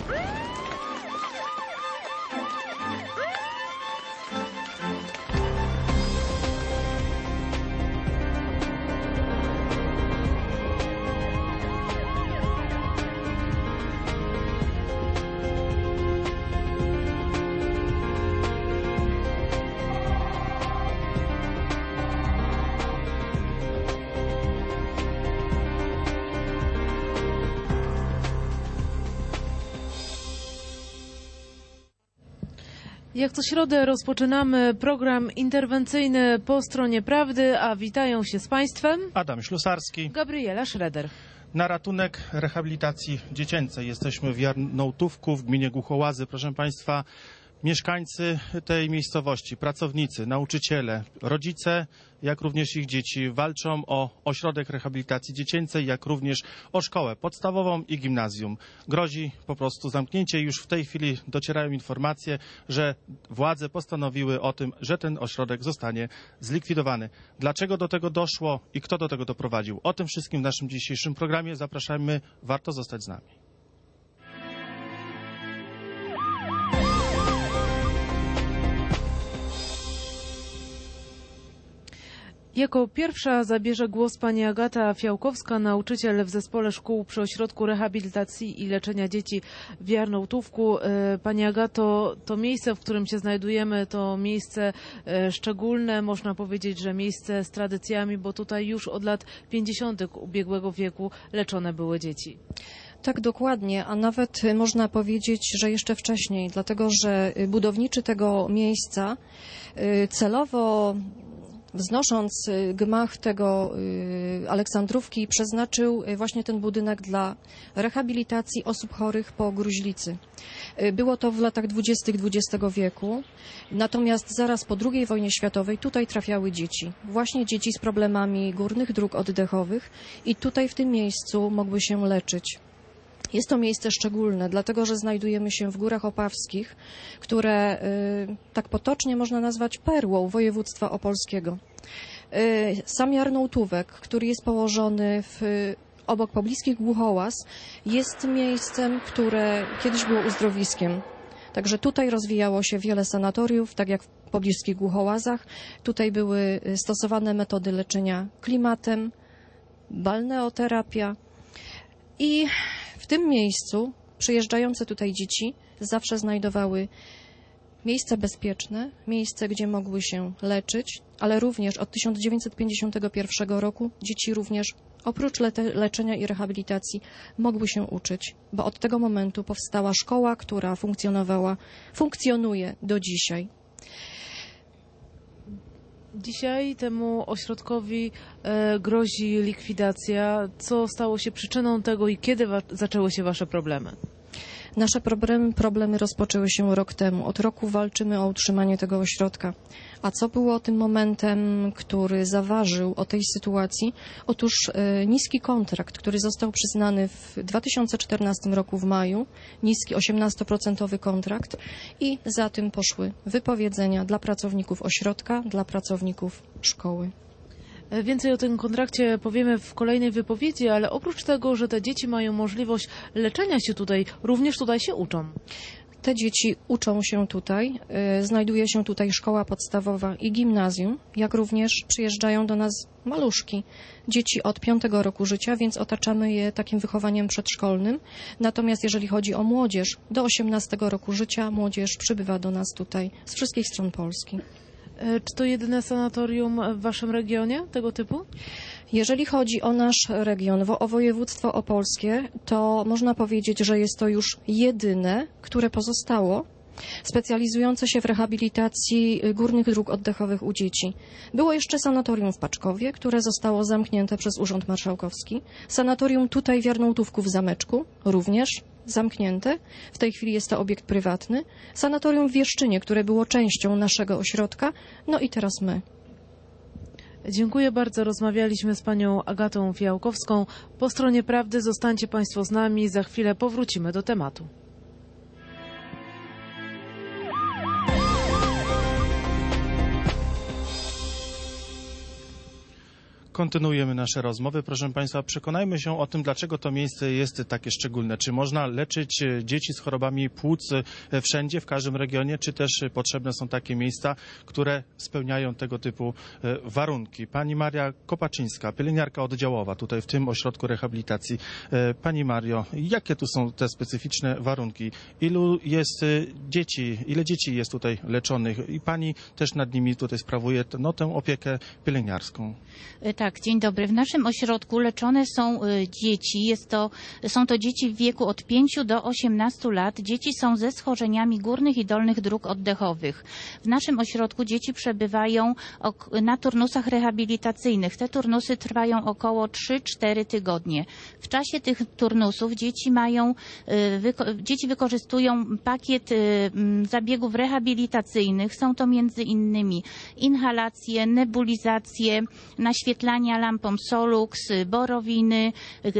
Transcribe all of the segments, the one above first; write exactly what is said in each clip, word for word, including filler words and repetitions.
Jak co środę rozpoczynamy program interwencyjny Po stronie prawdy, a witają się z Państwem Adam Ślusarski, Gabriela Schroeder. Na ratunek rehabilitacji dziecięcej jesteśmy w Jarnołtówku w gminie Głuchołazy. Proszę Państwa, mieszkańcy tej miejscowości, pracownicy, nauczyciele, rodzice, jak również ich dzieci walczą o ośrodek rehabilitacji dziecięcej, jak również o szkołę podstawową i gimnazjum. Grozi po prostu zamknięcie. Już w tej chwili docierają informacje, że władze postanowiły o tym, że ten ośrodek zostanie zlikwidowany. Dlaczego do tego doszło i kto do tego doprowadził? O tym wszystkim w naszym dzisiejszym programie. Zapraszamy, warto zostać z nami. Jako pierwsza zabierze głos pani Agata Fiałkowska, nauczyciel w Zespole Szkół przy Ośrodku Rehabilitacji i Leczenia Dzieci w Jarnołtówku. Pani Agato, to miejsce, w którym się znajdujemy, to miejsce szczególne, można powiedzieć, że miejsce z tradycjami, bo tutaj już od lat pięćdziesiątych ubiegłego wieku leczone były dzieci. Tak, dokładnie, a nawet można powiedzieć, że jeszcze wcześniej, dlatego że budowniczy tego miejsca celowo, wznosząc gmach tego Aleksandrówki, przeznaczył właśnie ten budynek dla rehabilitacji osób chorych po gruźlicy. Było to w latach dwudziestych dwudziestego wieku, natomiast zaraz po drugiej wojnie światowej tutaj trafiały dzieci. Właśnie dzieci z problemami górnych dróg oddechowych i tutaj w tym miejscu mogły się leczyć. Jest to miejsce szczególne, dlatego że znajdujemy się w Górach Opawskich, które y, tak potocznie można nazwać perłą województwa opolskiego. Y, sam Jarnołtówek, który jest położony w, obok pobliskich Głuchołaz, jest miejscem, które kiedyś było uzdrowiskiem. Także tutaj rozwijało się wiele sanatoriów, tak jak w pobliskich Głuchołazach. Tutaj były stosowane metody leczenia klimatem, balneoterapia i w tym miejscu przyjeżdżające tutaj dzieci zawsze znajdowały miejsce bezpieczne, miejsce, gdzie mogły się leczyć, ale również od tysiąc dziewięćset pięćdziesiątego pierwszego roku dzieci również oprócz le leczenia i rehabilitacji mogły się uczyć, bo od tego momentu powstała szkoła, która funkcjonowała, funkcjonuje do dzisiaj. Dzisiaj temu ośrodkowi e, grozi likwidacja. Co stało się przyczyną tego i kiedy zaczęły się Wasze problemy? Nasze problemy, problemy rozpoczęły się rok temu. Od roku walczymy o utrzymanie tego ośrodka. A co było tym momentem, który zaważył o tej sytuacji? Otóż e, niski kontrakt, który został przyznany w dwa tysiące czternastym roku w maju, niski osiemnastoprocentowy kontrakt i za tym poszły wypowiedzenia dla pracowników ośrodka, dla pracowników szkoły. Więcej o tym kontrakcie powiemy w kolejnej wypowiedzi, ale oprócz tego, że te dzieci mają możliwość leczenia się tutaj, również tutaj się uczą. Te dzieci uczą się tutaj, znajduje się tutaj szkoła podstawowa i gimnazjum, jak również przyjeżdżają do nas maluszki, dzieci od piątego roku życia, więc otaczamy je takim wychowaniem przedszkolnym. Natomiast jeżeli chodzi o młodzież, do osiemnastego roku życia młodzież przybywa do nas tutaj z wszystkich stron Polski. Czy to jedyne sanatorium w Waszym regionie tego typu? Jeżeli chodzi o nasz region, o województwo opolskie, to można powiedzieć, że jest to już jedyne, które pozostało, specjalizujące się w rehabilitacji górnych dróg oddechowych u dzieci. Było jeszcze sanatorium w Paczkowie, które zostało zamknięte przez Urząd Marszałkowski. Sanatorium tutaj w Jarnołtówku w Zameczku również zamknięte. W tej chwili jest to obiekt prywatny. Sanatorium w Wieszczynie, które było częścią naszego ośrodka. No i teraz my. Dziękuję bardzo. Rozmawialiśmy z panią Agatą Fiałkowską. Po stronie prawdy zostańcie Państwo z nami. Za chwilę powrócimy do tematu. Kontynuujemy nasze rozmowy. Proszę Państwa, przekonajmy się o tym, dlaczego to miejsce jest takie szczególne. Czy można leczyć dzieci z chorobami płuc wszędzie, w każdym regionie, czy też potrzebne są takie miejsca, które spełniają tego typu warunki? Pani Maria Kopaczyńska, pielęgniarka oddziałowa tutaj w tym ośrodku rehabilitacji. Pani Mario, jakie tu są te specyficzne warunki? Ilu jest dzieci, ile dzieci jest tutaj leczonych? I Pani też nad nimi tutaj sprawuje no, tę opiekę pielęgniarską. Tak, dzień dobry. W naszym ośrodku leczone są dzieci. Jest to, są to dzieci w wieku od pięciu do osiemnastu lat. Dzieci są ze schorzeniami górnych i dolnych dróg oddechowych. W naszym ośrodku dzieci przebywają na turnusach rehabilitacyjnych. Te turnusy trwają około trzy cztery tygodnie. W czasie tych turnusów dzieci mają, dzieci wykorzystują pakiet zabiegów rehabilitacyjnych. Są to między innymi inhalacje, nebulizacje, naświetlania lampą Solux, borowiny,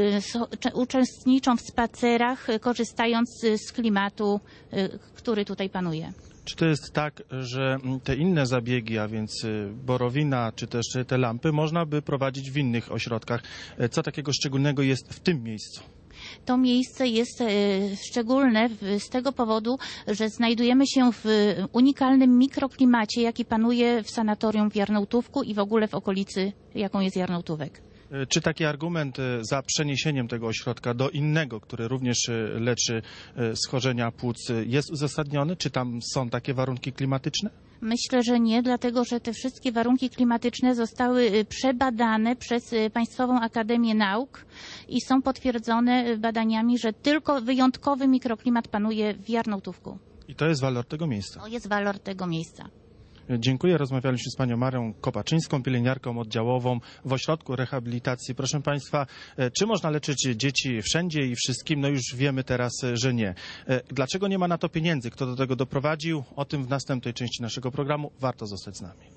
uczestniczą w spacerach, korzystając z klimatu, który tutaj panuje. Czy to jest tak, że te inne zabiegi, a więc borowina, czy też te lampy, można by prowadzić w innych ośrodkach? Co takiego szczególnego jest w tym miejscu? To miejsce jest szczególne z tego powodu, że znajdujemy się w unikalnym mikroklimacie, jaki panuje w sanatorium w Jarnołtówku i w ogóle w okolicy, jaką jest Jarnołtówek. Czy taki argument za przeniesieniem tego ośrodka do innego, który również leczy schorzenia płuc, jest uzasadniony? Czy tam są takie warunki klimatyczne? Myślę, że nie, dlatego że te wszystkie warunki klimatyczne zostały przebadane przez Państwową Akademię Nauk i są potwierdzone badaniami, że tylko wyjątkowy mikroklimat panuje w Jarnołtówku. I to jest walor tego miejsca? To jest walor tego miejsca. Dziękuję. Rozmawialiśmy z panią Marią Kopaczyńską, pielęgniarką oddziałową w ośrodku rehabilitacji. Proszę Państwa, czy można leczyć dzieci wszędzie i wszystkim? No już wiemy teraz, że nie. Dlaczego nie ma na to pieniędzy? Kto do tego doprowadził? O tym w następnej części naszego programu. Warto zostać z nami.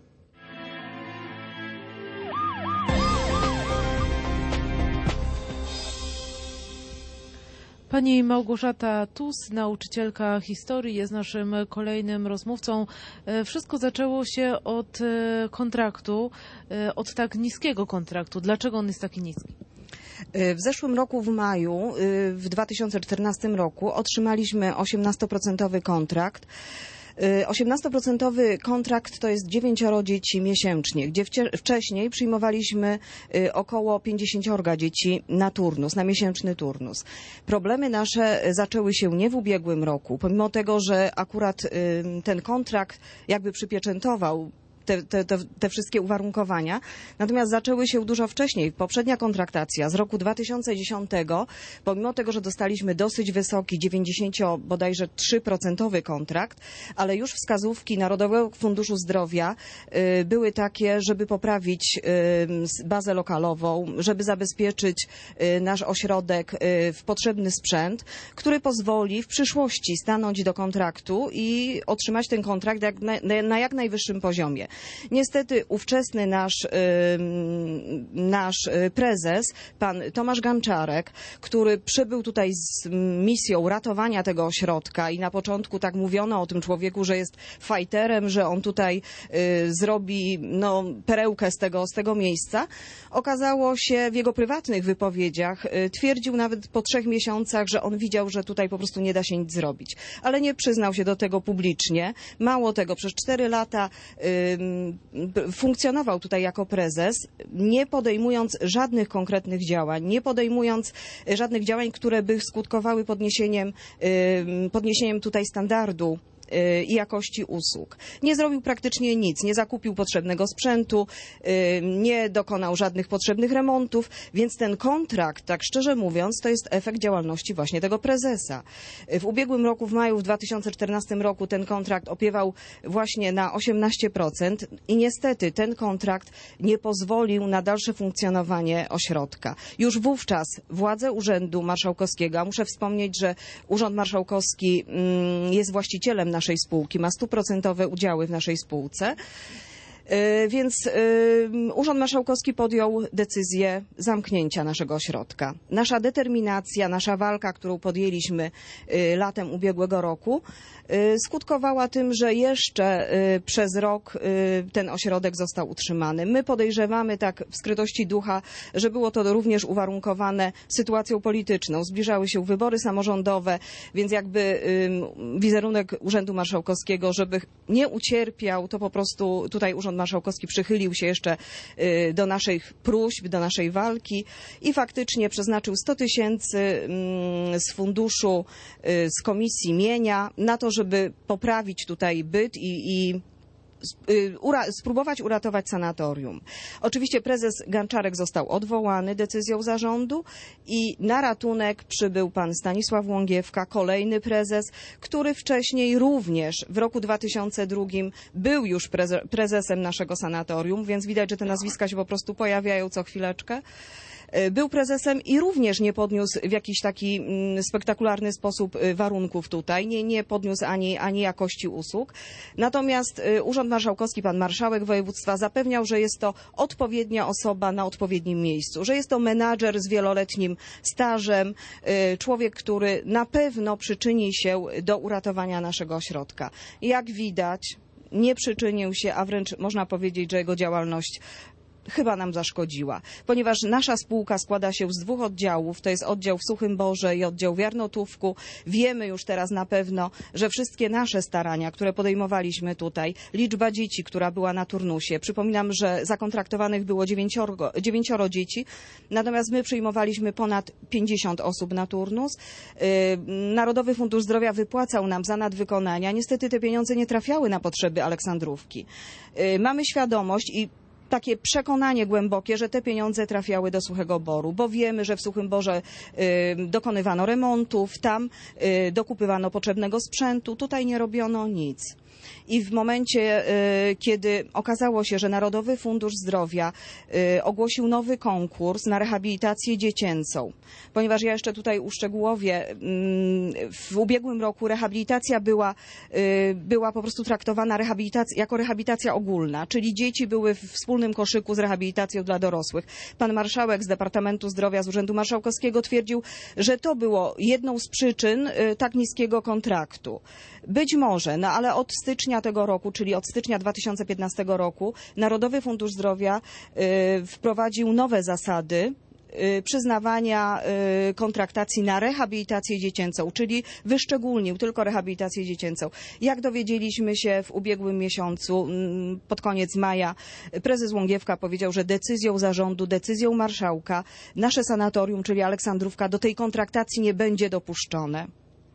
Pani Małgorzata Tus, nauczycielka historii, jest naszym kolejnym rozmówcą. Wszystko zaczęło się od kontraktu, od tak niskiego kontraktu. Dlaczego on jest taki niski? W zeszłym roku w maju, w dwa tysiące czternastym roku, otrzymaliśmy osiemnastoprocentowy kontrakt. osiemnastoprocentowy kontrakt to jest dziewięcioro dzieci miesięcznie, gdzie wcześniej przyjmowaliśmy około pięćdziesięcioro dzieci na turnus, na miesięczny turnus. Problemy nasze zaczęły się nie w ubiegłym roku, pomimo tego, że akurat ten kontrakt jakby przypieczętował Te, te, te wszystkie uwarunkowania. Natomiast zaczęły się dużo wcześniej. Poprzednia kontraktacja z roku dwa tysiące dziesiątego, pomimo tego, że dostaliśmy dosyć wysoki, dziewięćdziesiąt bodajże trzy procentowy kontrakt, ale już wskazówki Narodowego Funduszu Zdrowia y, były takie, żeby poprawić y, bazę lokalową, żeby zabezpieczyć y, nasz ośrodek y, w potrzebny sprzęt, który pozwoli w przyszłości stanąć do kontraktu i otrzymać ten kontrakt jak na, na jak najwyższym poziomie. Niestety ówczesny nasz, nasz prezes, pan Tomasz Ganczarek, który przybył tutaj z misją ratowania tego ośrodka i na początku tak mówiono o tym człowieku, że jest fajterem, że on tutaj zrobi no, perełkę z tego, z tego miejsca. Okazało się w jego prywatnych wypowiedziach, twierdził nawet po trzech miesiącach, że on widział, że tutaj po prostu nie da się nic zrobić. Ale nie przyznał się do tego publicznie. Mało tego, przez cztery lata funkcjonował tutaj jako prezes, nie podejmując żadnych konkretnych działań, nie podejmując żadnych działań, które by skutkowały podniesieniem, podniesieniem tutaj standardu i jakości usług. Nie zrobił praktycznie nic, nie zakupił potrzebnego sprzętu, nie dokonał żadnych potrzebnych remontów, więc ten kontrakt, tak szczerze mówiąc, to jest efekt działalności właśnie tego prezesa. W ubiegłym roku, w maju w dwa tysiące czternastym roku ten kontrakt opiewał właśnie na osiemnaście procent i niestety ten kontrakt nie pozwolił na dalsze funkcjonowanie ośrodka. Już wówczas władze Urzędu Marszałkowskiego, a muszę wspomnieć, że Urząd Marszałkowski jest właścicielem naszej spółki, ma stuprocentowe udziały w naszej spółce, Więc Urząd Marszałkowski podjął decyzję zamknięcia naszego ośrodka. Nasza determinacja, nasza walka, którą podjęliśmy latem ubiegłego roku, skutkowała tym, że jeszcze przez rok ten ośrodek został utrzymany. My podejrzewamy tak w skrytości ducha, że było to również uwarunkowane sytuacją polityczną. Zbliżały się wybory samorządowe, więc jakby wizerunek Urzędu Marszałkowskiego, żeby nie ucierpiał, to po prostu tutaj Urząd Marszałkowski przychylił się jeszcze do naszych próśb, do naszej walki i faktycznie przeznaczył sto tysięcy z funduszu, z Komisji Mienia na to, żeby poprawić tutaj byt i, i Ura, spróbować uratować sanatorium. Oczywiście prezes Ganczarek został odwołany decyzją zarządu i na ratunek przybył pan Stanisław Łągiewka, kolejny prezes, który wcześniej również w roku dwa tysiące drugim był już preze, prezesem naszego sanatorium, więc widać, że te nazwiska się po prostu pojawiają co chwileczkę. Był prezesem i również nie podniósł w jakiś taki spektakularny sposób warunków tutaj, nie, nie podniósł ani, ani jakości usług. Natomiast Urząd Marszałkowski, pan marszałek województwa zapewniał, że jest to odpowiednia osoba na odpowiednim miejscu, że jest to menadżer z wieloletnim stażem, człowiek, który na pewno przyczyni się do uratowania naszego ośrodka. Jak widać, nie przyczynił się, a wręcz można powiedzieć, że jego działalność chyba nam zaszkodziła, ponieważ nasza spółka składa się z dwóch oddziałów, to jest oddział w Suchym Borze i oddział w Jarnotówku. Wiemy już teraz na pewno, że wszystkie nasze starania, które podejmowaliśmy tutaj, liczba dzieci, która była na turnusie, przypominam, że zakontraktowanych było dziewięcioro, dziewięcioro dzieci, natomiast my przyjmowaliśmy ponad pięćdziesiąt osób na turnus. Narodowy Fundusz Zdrowia wypłacał nam za nadwykonania. Niestety te pieniądze nie trafiały na potrzeby Aleksandrówki. Mamy świadomość i takie przekonanie głębokie, że te pieniądze trafiały do Suchego Boru, bo wiemy, że w Suchym Borze y, dokonywano remontów, tam y, dokupywano potrzebnego sprzętu, tutaj nie robiono nic. I w momencie, y, kiedy okazało się, że Narodowy Fundusz Zdrowia y, ogłosił nowy konkurs na rehabilitację dziecięcą, ponieważ ja jeszcze tutaj uszczegółowię, y, w ubiegłym roku rehabilitacja była, y, była po prostu traktowana rehabilitacja, jako rehabilitacja ogólna, czyli dzieci były w wspólnym koszyku z rehabilitacją dla dorosłych. Pan marszałek z Departamentu Zdrowia z Urzędu Marszałkowskiego twierdził, że to było jedną z przyczyn y, tak niskiego kontraktu. Być może, no ale od stycznia tego roku, czyli od stycznia dwa tysiące piętnastego roku, Narodowy Fundusz Zdrowia y, wprowadził nowe zasady y, przyznawania y, kontraktacji na rehabilitację dziecięcą, czyli wyszczególnił tylko rehabilitację dziecięcą. Jak dowiedzieliśmy się w ubiegłym miesiącu, y, pod koniec maja, prezes Łągiewka powiedział, że decyzją zarządu, decyzją marszałka nasze sanatorium, czyli Aleksandrówka, do tej kontraktacji nie będzie dopuszczone.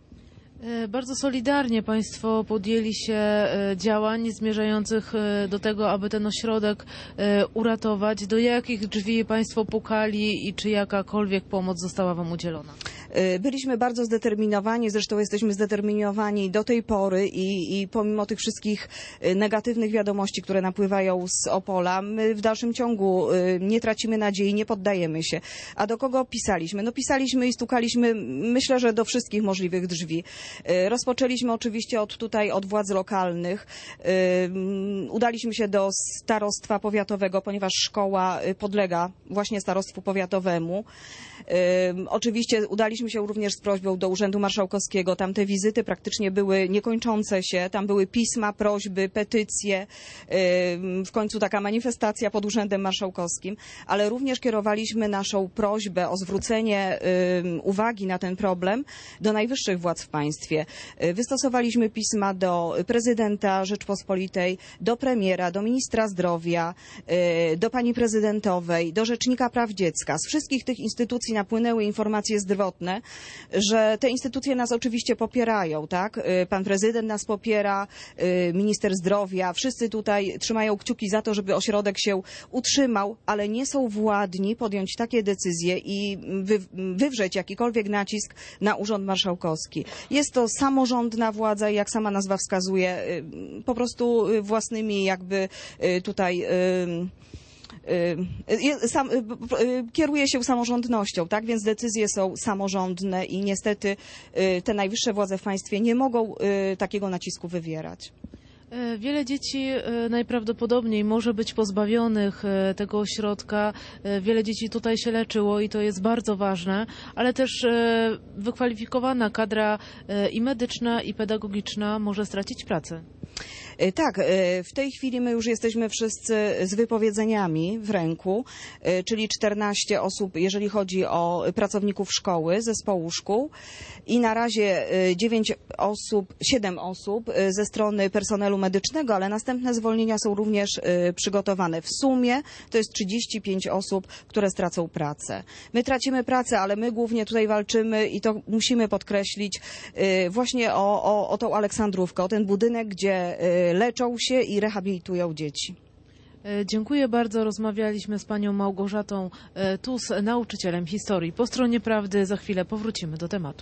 Bardzo solidarnie Państwo podjęli się działań zmierzających do tego, aby ten ośrodek uratować. Do jakich drzwi Państwo pukali i czy jakakolwiek pomoc została Wam udzielona? Byliśmy bardzo zdeterminowani, zresztą jesteśmy zdeterminowani do tej pory i, i pomimo tych wszystkich negatywnych wiadomości, które napływają z Opola, my w dalszym ciągu nie tracimy nadziei, nie poddajemy się. A do kogo pisaliśmy? No pisaliśmy i stukaliśmy, myślę, że do wszystkich możliwych drzwi. Rozpoczęliśmy oczywiście od tutaj, od władz lokalnych. Udaliśmy się do starostwa powiatowego, ponieważ szkoła podlega właśnie starostwu powiatowemu. Oczywiście udaliśmy się również z prośbą do Urzędu Marszałkowskiego. Tam te wizyty praktycznie były niekończące się. Tam były pisma, prośby, petycje. W końcu taka manifestacja pod Urzędem Marszałkowskim. Ale również kierowaliśmy naszą prośbę o zwrócenie uwagi na ten problem do najwyższych władz w państwie. Wystosowaliśmy pisma do prezydenta Rzeczpospolitej, do premiera, do ministra zdrowia, do pani prezydentowej, do rzecznika praw dziecka. Z wszystkich tych instytucji napłynęły informacje zdrowotne, że te instytucje nas oczywiście popierają, tak? Pan prezydent nas popiera, minister zdrowia, wszyscy tutaj trzymają kciuki za to, żeby ośrodek się utrzymał, ale nie są władni podjąć takie decyzje i wy, wywrzeć jakikolwiek nacisk na Urząd Marszałkowski. Jest to samorządna władza i jak sama nazwa wskazuje, po prostu własnymi jakby tutaj Sam, kieruje się samorządnością, tak? Więc decyzje są samorządne i niestety te najwyższe władze w państwie nie mogą takiego nacisku wywierać. E, Wiele dzieci e, najprawdopodobniej może być pozbawionych e, tego ośrodka. E, Wiele dzieci tutaj się leczyło i to jest bardzo ważne, ale też e, wykwalifikowana kadra e, i medyczna, i pedagogiczna może stracić pracę. E, Tak, e, w tej chwili my już jesteśmy wszyscy z wypowiedzeniami w ręku, e, czyli czternaście osób, jeżeli chodzi o pracowników szkoły, zespołu szkół i na razie e, dziewięć osób, siedem osób e, ze strony personelu medycznego, ale następne zwolnienia są również e, przygotowane. W sumie to jest trzydzieści pięć osób, które stracą pracę. My tracimy pracę, ale my głównie tutaj walczymy i to musimy podkreślić e, właśnie o, o, o tą Aleksandrówkę, o ten budynek, gdzie e, leczą się i rehabilitują dzieci. E, Dziękuję bardzo. Rozmawialiśmy z panią Małgorzatą e, Tus, nauczycielem historii. Po stronie prawdy za chwilę powrócimy do tematu.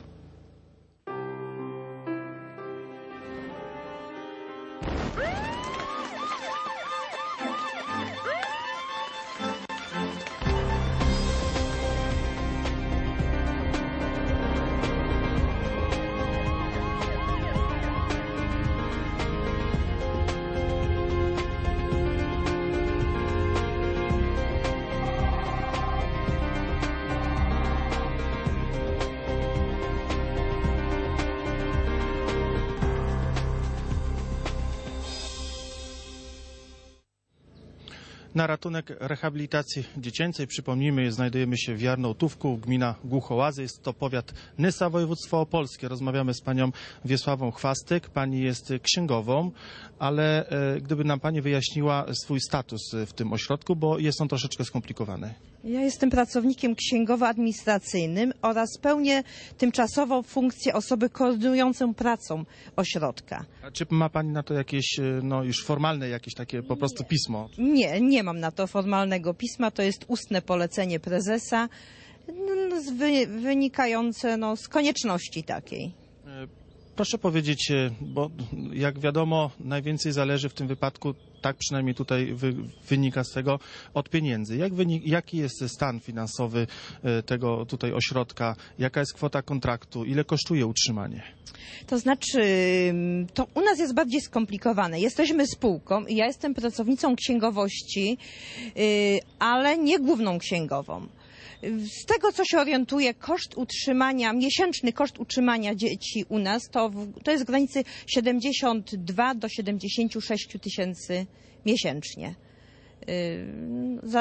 Na ratunek rehabilitacji dziecięcej, przypomnijmy, znajdujemy się w Jarnołtówku, gmina Głuchołazy. Jest to powiat Nysa, województwo opolskie. Rozmawiamy z panią Wiesławą Chwastyk. Pani jest księgową, ale e, gdyby nam pani wyjaśniła swój status w tym ośrodku, bo jest on troszeczkę skomplikowany. Ja jestem pracownikiem księgowo-administracyjnym oraz pełnię tymczasową funkcję osoby koordynującą pracą ośrodka. A czy ma pani na to jakieś, e, no już formalne, jakieś takie po prostu pismo? Nie, nie mam na to formalnego pisma, to jest ustne polecenie prezesa, no, z wy, wynikające no, z konieczności takiej. E, Proszę powiedzieć, e, bo jak wiadomo, najwięcej zależy w tym wypadku, tak przynajmniej tutaj wy, wynika z tego, od pieniędzy. Jak wynik, jaki jest stan finansowy e, tego tutaj ośrodka? Jaka jest kwota kontraktu? Ile kosztuje utrzymanie? To znaczy, to u nas jest bardziej skomplikowane. Jesteśmy spółką i ja jestem pracownicą księgowości, ale nie główną księgową. Z tego, co się orientuję, koszt utrzymania, miesięczny koszt utrzymania dzieci u nas to, w, to jest w granicy siedemdziesiąt dwa do siedemdziesięciu sześciu tysięcy miesięcznie. Yy, za,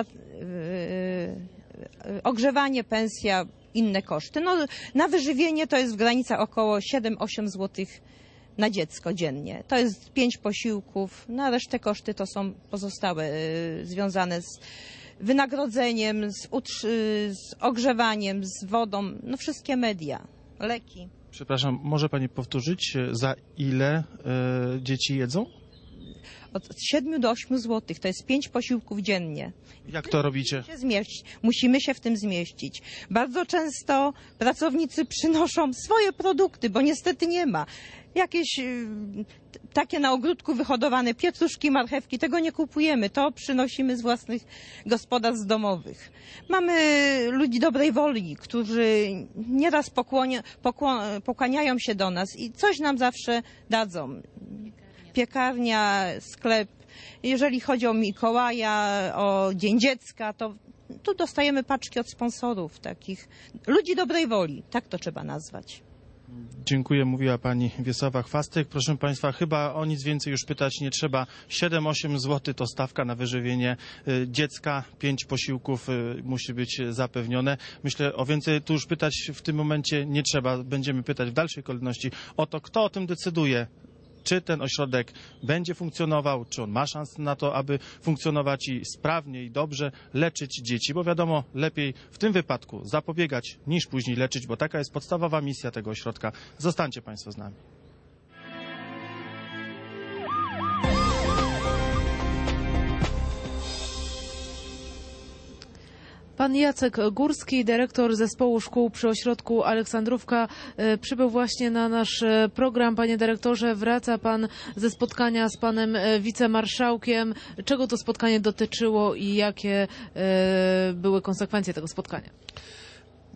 yy, ogrzewanie, pensja, inne koszty. No, na wyżywienie to jest w granicach około siedem osiem złotych na dziecko dziennie. To jest pięć posiłków, na resztę koszty to są pozostałe yy, związane z wynagrodzeniem, z, z ogrzewaniem, z wodą, no wszystkie media, leki. Przepraszam, może pani powtórzyć, za ile e, dzieci jedzą? Od siedmiu do ośmiu złotych, to jest pięć posiłków dziennie. Jak to robicie? Musimy się zmieścić. Musimy się w tym zmieścić. Bardzo często pracownicy przynoszą swoje produkty, bo niestety nie ma. Jakieś y, takie na ogródku wyhodowane pietruszki, marchewki, tego nie kupujemy. To przynosimy z własnych gospodarstw domowych. Mamy ludzi dobrej woli, którzy nieraz pokłonia, pokło, pokłaniają się do nas i coś nam zawsze dadzą. Piekarnia, sklep. Jeżeli chodzi o Mikołaja, o Dzień Dziecka, to tu dostajemy paczki od sponsorów, takich ludzi dobrej woli, tak to trzeba nazwać. Dziękuję, mówiła pani Wiesława Chwastyk. Proszę państwa, chyba o nic więcej już pytać nie trzeba. siedem osiem złotych to stawka na wyżywienie dziecka, pięć posiłków musi być zapewnione. Myślę, o więcej tu już pytać w tym momencie nie trzeba. Będziemy pytać w dalszej kolejności o to, kto o tym decyduje. Czy ten ośrodek będzie funkcjonował, czy on ma szansę na to, aby funkcjonować i sprawnie i dobrze leczyć dzieci, bo wiadomo, lepiej w tym wypadku zapobiegać niż później leczyć, bo taka jest podstawowa misja tego ośrodka. Zostańcie państwo z nami. Pan Jacek Górski, dyrektor zespołu szkół przy ośrodku Aleksandrówka, przybył właśnie na nasz program. Panie dyrektorze, wraca pan ze spotkania z panem wicemarszałkiem. Czego to spotkanie dotyczyło i jakie były konsekwencje tego spotkania?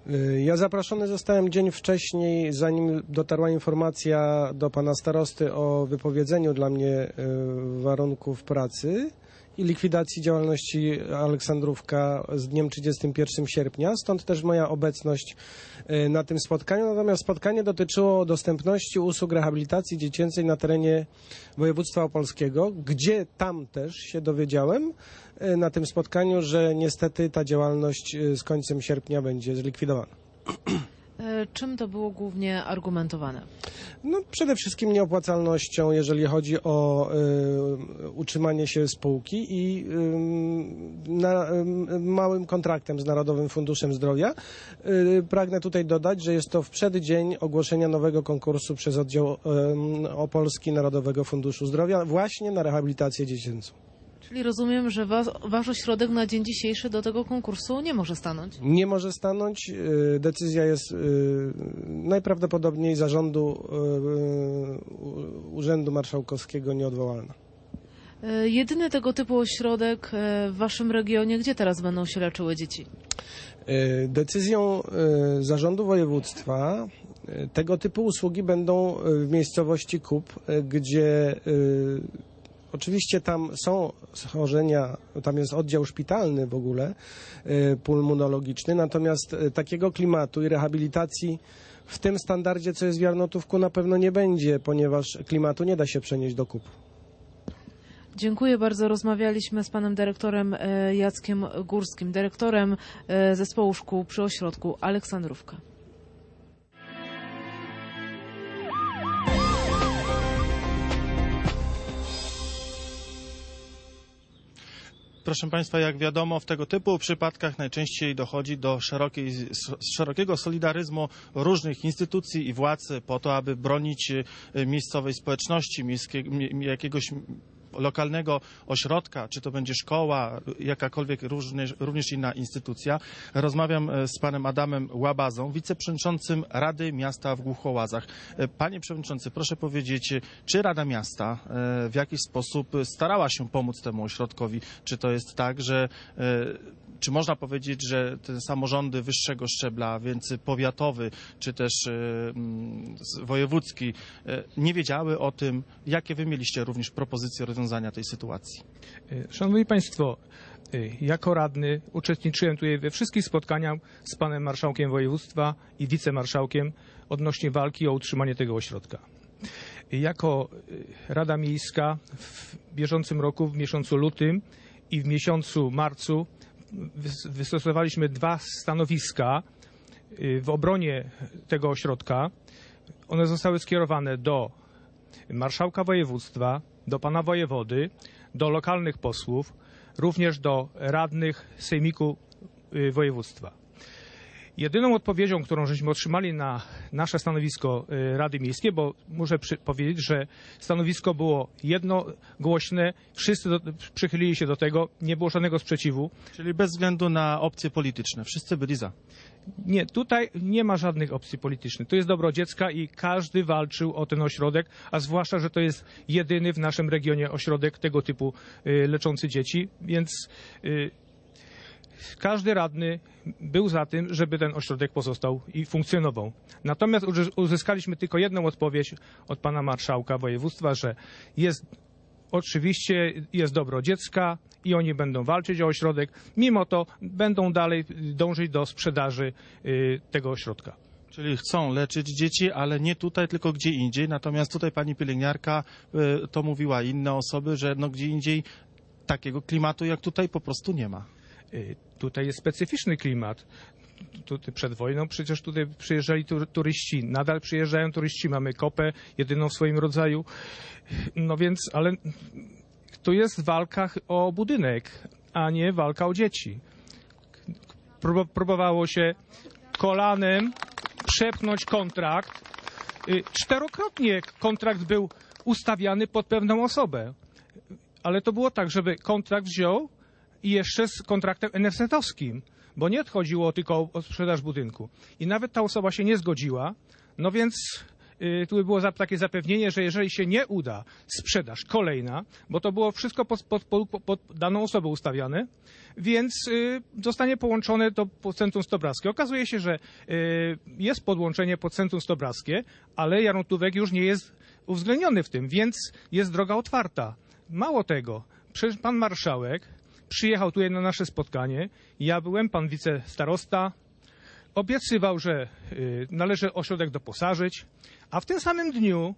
Ja zaproszony zostałem dzień wcześniej, zanim dotarła informacja do pana starosty o wypowiedzeniu dla mnie warunków pracy i likwidacji działalności Aleksandrówka z dniem trzydziestego pierwszego sierpnia. Stąd też moja obecność na tym spotkaniu. Natomiast spotkanie dotyczyło dostępności usług rehabilitacji dziecięcej na terenie województwa opolskiego, gdzie tam też się dowiedziałem na tym spotkaniu, że niestety ta działalność z końcem sierpnia będzie zlikwidowana. Czym to było głównie argumentowane? No, przede wszystkim nieopłacalnością, jeżeli chodzi o y, utrzymanie się spółki i y, na, y, małym kontraktem z Narodowym Funduszem Zdrowia. Y, pragnę tutaj dodać, że jest to w przeddzień ogłoszenia nowego konkursu przez oddział y, Opolski Narodowego Funduszu Zdrowia właśnie na rehabilitację dziecięcą. Czyli rozumiem, że was, wasz ośrodek na dzień dzisiejszy do tego konkursu nie może stanąć? Nie może stanąć. Decyzja jest najprawdopodobniej zarządu Urzędu Marszałkowskiego nieodwołalna. Jedyny tego typu ośrodek w waszym regionie, gdzie teraz będą się leczyły dzieci? Decyzją zarządu województwa tego typu usługi będą w miejscowości Kup, gdzie oczywiście tam są schorzenia, tam jest oddział szpitalny w ogóle, pulmonologiczny, natomiast takiego klimatu i rehabilitacji w tym standardzie, co jest w Jarnotówku, na pewno nie będzie, ponieważ klimatu nie da się przenieść do Kup. Dziękuję bardzo. Rozmawialiśmy z panem dyrektorem Jackiem Górskim, dyrektorem zespołu szkół przy ośrodku Aleksandrówka. Proszę Państwa, jak wiadomo, w tego typu przypadkach najczęściej dochodzi do szerokiej, szerokiego solidaryzmu różnych instytucji i władz po to, aby bronić miejscowej społeczności, jakiegoś lokalnego ośrodka, czy to będzie szkoła, jakakolwiek również, również inna instytucja. Rozmawiam z panem Adamem Łabazą, wiceprzewodniczącym Rady Miasta w Głuchołazach. Panie przewodniczący, proszę powiedzieć, czy Rada Miasta w jakiś sposób starała się pomóc temu ośrodkowi? Czy to jest tak, że czy można powiedzieć, że te samorządy wyższego szczebla, więc powiatowy, czy też wojewódzki, nie wiedziały o tym? Jakie wy mieliście również propozycje rozwiązania tej sytuacji? Szanowni Państwo, jako radny uczestniczyłem tutaj we wszystkich spotkaniach z panem marszałkiem województwa i wicemarszałkiem odnośnie walki o utrzymanie tego ośrodka. Jako Rada Miejska w bieżącym roku, w miesiącu lutym i w miesiącu marcu wystosowaliśmy dwa stanowiska w obronie tego ośrodka. One zostały skierowane do marszałka województwa, do pana wojewody, do lokalnych posłów, również do radnych sejmiku województwa. Jedyną odpowiedzią, którą żeśmy otrzymali na nasze stanowisko Rady Miejskiej, bo muszę przy, powiedzieć, że stanowisko było jednogłośne, wszyscy do, przychylili się do tego, nie było żadnego sprzeciwu. Czyli bez względu na opcje polityczne, wszyscy byli za. Nie, tutaj nie ma żadnych opcji politycznych. To jest dobro dziecka i każdy walczył o ten ośrodek, a zwłaszcza, że to jest jedyny w naszym regionie ośrodek tego typu y, leczący dzieci, więc y, każdy radny był za tym, żeby ten ośrodek pozostał i funkcjonował. Natomiast uzyskaliśmy tylko jedną odpowiedź od pana marszałka województwa, że jest oczywiście jest dobro dziecka i oni będą walczyć o ośrodek. Mimo to będą dalej dążyć do sprzedaży y, tego ośrodka. Czyli chcą leczyć dzieci, ale nie tutaj, tylko gdzie indziej. Natomiast tutaj pani pielęgniarka y, to mówiła inne osoby, że no gdzie indziej takiego klimatu jak tutaj po prostu nie ma. Y, tutaj jest specyficzny klimat. Tutaj przed wojną przecież tutaj przyjeżdżali turyści, nadal przyjeżdżają turyści, mamy kopę jedyną w swoim rodzaju. No więc, ale tu jest walka o budynek, a nie walka o dzieci. Próbowało się kolanem przepchnąć kontrakt. Czterokrotnie kontrakt był ustawiany pod pewną osobę, ale to było tak, żeby kontrakt wziął i jeszcze z kontraktem en ef zet-owskim, bo nie chodziło tylko o sprzedaż budynku. I nawet ta osoba się nie zgodziła, no więc y, tu było za, takie zapewnienie, że jeżeli się nie uda sprzedaż kolejna, bo to było wszystko pod, pod, pod, pod daną osobę ustawiane, więc y, zostanie połączone do Centrum Stobraskie. Okazuje się, że y, jest podłączenie pod Centrum Stobraskie, ale Jarnołtówek już nie jest uwzględniony w tym, więc jest droga otwarta. Mało tego, przecież pan marszałek przyjechał tutaj na nasze spotkanie, ja byłem, pan wicestarosta, obiecywał, że y, należy ośrodek doposażyć, a w tym samym dniu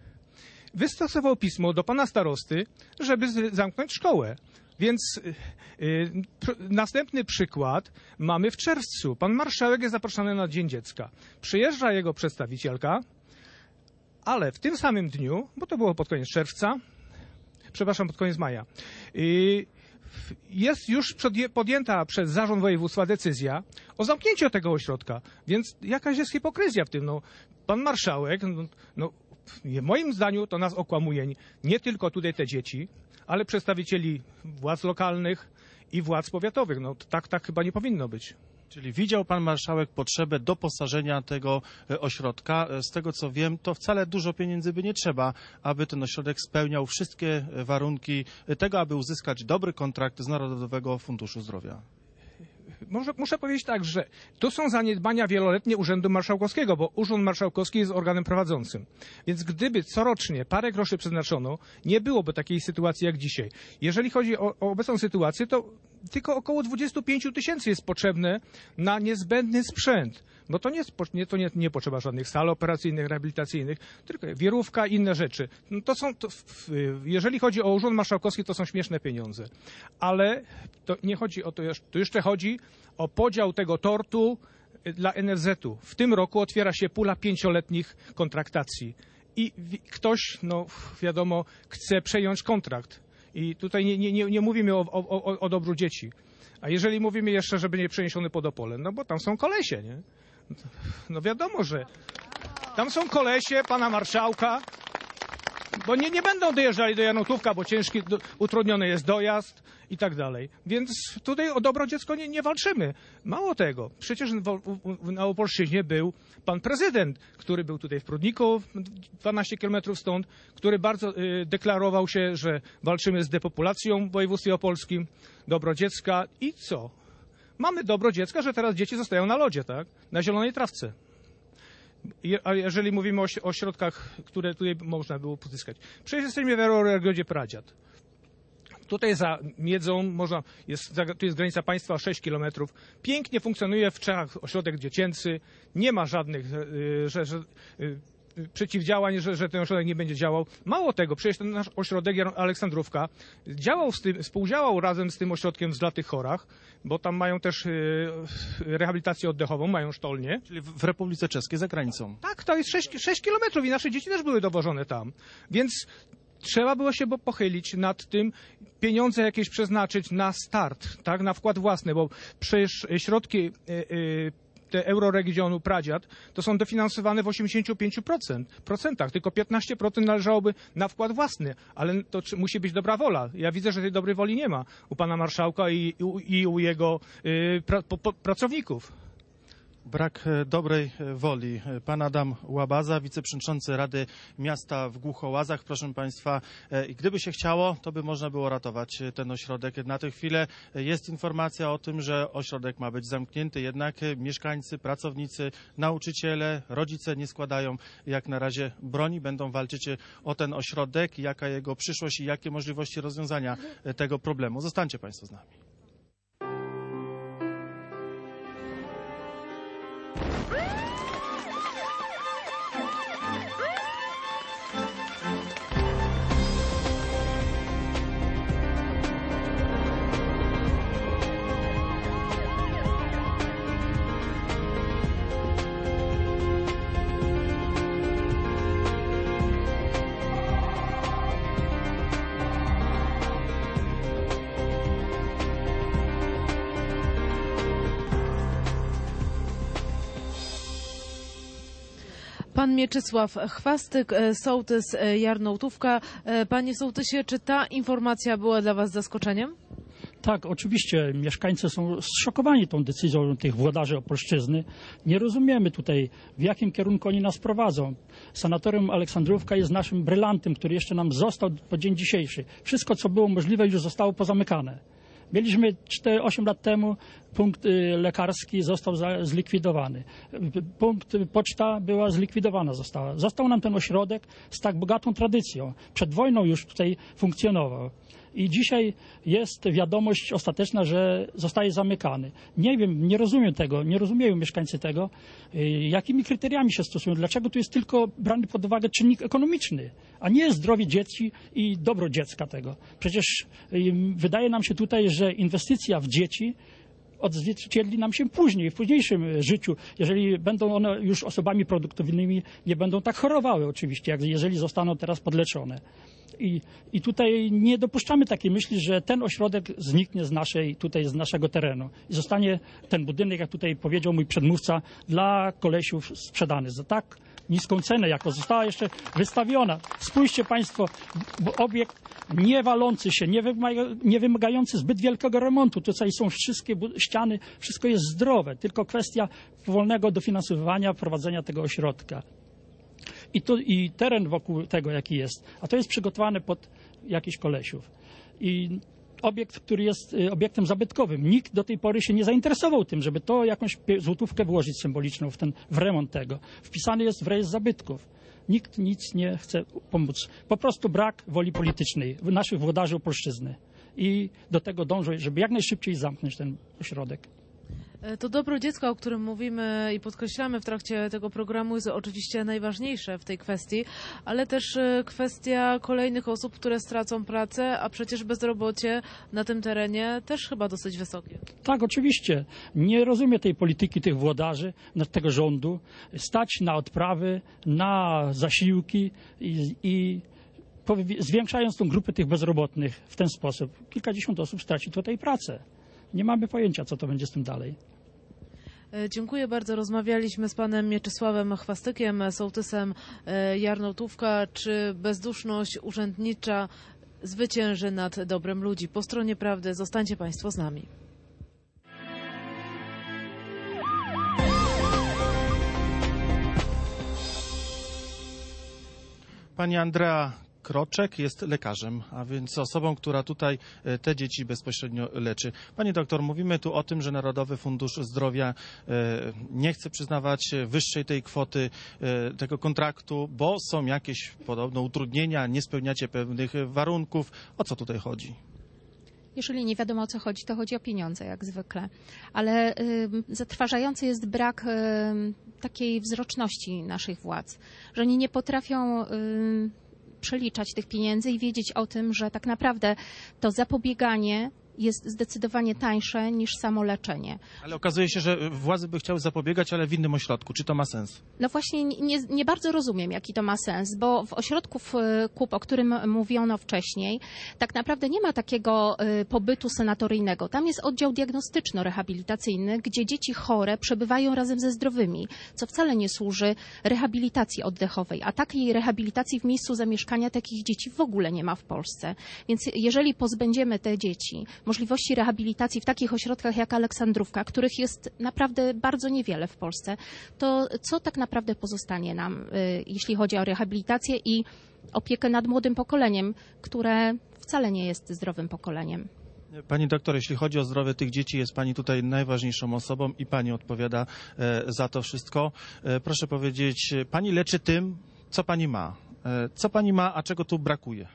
wystosował pismo do pana starosty, żeby z, zamknąć szkołę. Więc y, y, pr, następny przykład mamy w czerwcu. Pan marszałek jest zaproszony na Dzień Dziecka. Przyjeżdża jego przedstawicielka, ale w tym samym dniu, bo to było pod koniec czerwca, przepraszam, pod koniec maja, y, jest już podjęta przez Zarząd Województwa decyzja o zamknięciu tego ośrodka, więc jakaś jest hipokryzja w tym. No, pan marszałek, no, no, moim zdaniem to nas okłamuje nie tylko tutaj te dzieci, ale przedstawicieli władz lokalnych i władz powiatowych. No, tak, tak chyba nie powinno być. Czyli widział pan marszałek potrzebę doposażenia tego ośrodka. Z tego co wiem, to wcale dużo pieniędzy by nie trzeba, aby ten ośrodek spełniał wszystkie warunki tego, aby uzyskać dobry kontrakt z Narodowego Funduszu Zdrowia. Może, muszę powiedzieć tak, że to są zaniedbania wieloletnie Urzędu Marszałkowskiego, bo Urząd Marszałkowski jest organem prowadzącym. Więc gdyby corocznie parę groszy przeznaczono, nie byłoby takiej sytuacji jak dzisiaj. Jeżeli chodzi o, o obecną sytuację, to tylko około dwadzieścia pięć tysięcy jest potrzebne na niezbędny sprzęt. Bo to nie, nie, to nie, nie potrzeba żadnych sal operacyjnych, rehabilitacyjnych, tylko wierówka i inne rzeczy. No to są, to, jeżeli chodzi o Urząd Marszałkowski, to są śmieszne pieniądze. Ale to nie chodzi o to, to jeszcze chodzi o podział tego tortu dla N F Z u. W tym roku otwiera się pula pięcioletnich kontraktacji. I ktoś, no wiadomo, chce przejąć kontrakt. I tutaj nie, nie, nie mówimy o, o, o dobru dzieci. A jeżeli mówimy jeszcze, żeby nie przeniesiony pod Opole, no bo tam są kolesie, nie? No wiadomo, że tam są kolesie pana marszałka, bo nie, nie będą dojeżdżali do Jarnołtówka, bo ciężki, do, utrudniony jest dojazd i tak dalej. Więc tutaj o dobro dziecko nie, nie walczymy. Mało tego, przecież na Opolszczyźnie był pan prezydent, który był tutaj w Prudniku, dwanaście kilometrów stąd, który bardzo y, deklarował się, że walczymy z depopulacją w województwie opolskim, dobro dziecka i co? Mamy dobro dziecka, że teraz dzieci zostają na lodzie, tak? Na zielonej trawce. A jeżeli mówimy o, o środkach, które tutaj można było pozyskać. Przecież jesteśmy w aeroregrodzie Pradziad. Tutaj za Miedzą można, jest, tu jest granica państwa sześć kilometrów. Pięknie funkcjonuje w Czechach ośrodek dziecięcy. Nie ma żadnych y, że, że, y, przeciwdziałań, że, że ten ośrodek nie będzie działał. Mało tego, przecież ten nasz ośrodek Aleksandrówka działał z tym, współdziałał razem z tym ośrodkiem w Zlatych Chorach, bo tam mają też y, rehabilitację oddechową, mają sztolnię. Czyli w, w Republice Czeskiej, za granicą. Tak, to jest sześć kilometrów i nasze dzieci też były dowożone tam. Więc trzeba było się pochylić nad tym, pieniądze jakieś przeznaczyć na start, tak, na wkład własny, bo przecież środki y, y, te euroregionu Pradziad to są dofinansowane w osiemdziesięciu pięciu procentach, tylko piętnaście procent należałoby na wkład własny, ale to musi być dobra wola. Ja widzę, że tej dobrej woli nie ma u pana marszałka i, i, i u jego y, pra, po, po, pracowników. Brak dobrej woli. Pan Adam Łabaza, wiceprzewodniczący Rady Miasta w Głuchołazach. Proszę Państwa, i gdyby się chciało, to by można było ratować ten ośrodek. Na tę chwilę jest informacja o tym, że ośrodek ma być zamknięty, jednak mieszkańcy, pracownicy, nauczyciele, rodzice nie składają jak na razie broni, będą walczyć o ten ośrodek, jaka jego przyszłość i jakie możliwości rozwiązania tego problemu. Zostańcie Państwo z nami. Pan Mieczysław Chwastyk, sołtys Jarnołtówka. Panie sołtysie, czy ta informacja była dla Was zaskoczeniem? Tak, oczywiście mieszkańcy są zszokowani tą decyzją tych włodarzy Opolszczyzny. Nie rozumiemy tutaj, w jakim kierunku oni nas prowadzą. Sanatorium Aleksandrówka jest naszym brylantem, który jeszcze nam został po dzień dzisiejszy. Wszystko, co było możliwe, już zostało pozamykane. Mieliśmy cztery osiem lat temu punkt lekarski, został za, zlikwidowany. Punkt poczta była zlikwidowana została. Został nam ten ośrodek z tak bogatą tradycją. Przed wojną już tutaj funkcjonował. I dzisiaj jest wiadomość ostateczna, że zostaje zamykany. Nie wiem, nie rozumiem tego, nie rozumieją mieszkańcy tego, jakimi kryteriami się stosują. Dlaczego tu jest tylko brany pod uwagę czynnik ekonomiczny, a nie zdrowie dzieci i dobro dziecka tego. Przecież wydaje nam się tutaj, że inwestycja w dzieci odzwierciedli nam się później, w późniejszym życiu, jeżeli będą one już osobami produktywnymi, nie będą tak chorowały oczywiście, jak jeżeli zostaną teraz podleczone. I, I tutaj nie dopuszczamy takiej myśli, że ten ośrodek zniknie z naszej, tutaj z naszego terenu i zostanie ten budynek, jak tutaj powiedział mój przedmówca, dla kolesiów sprzedany za tak niską cenę, jako została jeszcze wystawiona. Spójrzcie Państwo, obiekt nie walący się, nie, wymaga, nie wymagający zbyt wielkiego remontu. Tutaj są wszystkie ściany, wszystko jest zdrowe, tylko kwestia powolnego dofinansowywania prowadzenia tego ośrodka. I, to, I teren wokół tego, jaki jest, a to jest przygotowane pod jakichś kolesiów. I obiekt, który jest obiektem zabytkowym. Nikt do tej pory się nie zainteresował tym, żeby to jakąś złotówkę włożyć symboliczną w, ten, w remont tego. Wpisany jest w rejestr zabytków. Nikt nic nie chce pomóc. Po prostu brak woli politycznej naszych włodarzy Opolszczyzny. I do tego dążą, żeby jak najszybciej zamknąć ten ośrodek. To dobro dziecka, o którym mówimy i podkreślamy w trakcie tego programu, jest oczywiście najważniejsze w tej kwestii, ale też kwestia kolejnych osób, które stracą pracę, a przecież bezrobocie na tym terenie też chyba dosyć wysokie. Tak, oczywiście. Nie rozumiem tej polityki tych włodarzy, tego rządu. Stać na odprawy, na zasiłki i, i zwiększając tą grupę tych bezrobotnych w ten sposób, kilkadziesiąt osób straci tutaj pracę. Nie mamy pojęcia, co to będzie z tym dalej. Dziękuję bardzo. Rozmawialiśmy z panem Mieczysławem Chwastykiem, sołtysem Jarnotówka. Czy bezduszność urzędnicza zwycięży nad dobrem ludzi? Po stronie prawdy zostańcie Państwo z nami. Pani Andrea Kroczek jest lekarzem, a więc osobą, która tutaj te dzieci bezpośrednio leczy. Pani doktor, mówimy tu o tym, że Narodowy Fundusz Zdrowia nie chce przyznawać wyższej tej kwoty tego kontraktu, bo są jakieś podobno utrudnienia, nie spełniacie pewnych warunków. O co tutaj chodzi? Jeżeli nie wiadomo, o co chodzi, to chodzi o pieniądze, jak zwykle. Ale y, zatrważający jest brak y, takiej wzroczności naszych władz, że oni nie potrafią y, przeliczać tych pieniędzy i wiedzieć o tym, że tak naprawdę to zapobieganie jest zdecydowanie tańsze niż samo leczenie. Ale okazuje się, że władze by chciały zapobiegać, ale w innym ośrodku. Czy to ma sens? No właśnie nie, nie bardzo rozumiem, jaki to ma sens, bo w ośrodku K U P, o którym mówiono wcześniej, tak naprawdę nie ma takiego pobytu sanatoryjnego. Tam jest oddział diagnostyczno-rehabilitacyjny, gdzie dzieci chore przebywają razem ze zdrowymi, co wcale nie służy rehabilitacji oddechowej. A takiej rehabilitacji w miejscu zamieszkania takich dzieci w ogóle nie ma w Polsce. Więc jeżeli pozbędziemy te dzieci możliwości rehabilitacji w takich ośrodkach jak Aleksandrówka, których jest naprawdę bardzo niewiele w Polsce, to co tak naprawdę pozostanie nam, jeśli chodzi o rehabilitację i opiekę nad młodym pokoleniem, które wcale nie jest zdrowym pokoleniem? Pani doktor, jeśli chodzi o zdrowie tych dzieci, jest Pani tutaj najważniejszą osobą i Pani odpowiada za to wszystko. Proszę powiedzieć, Pani leczy tym, co Pani ma. Co Pani ma, a czego tu brakuje?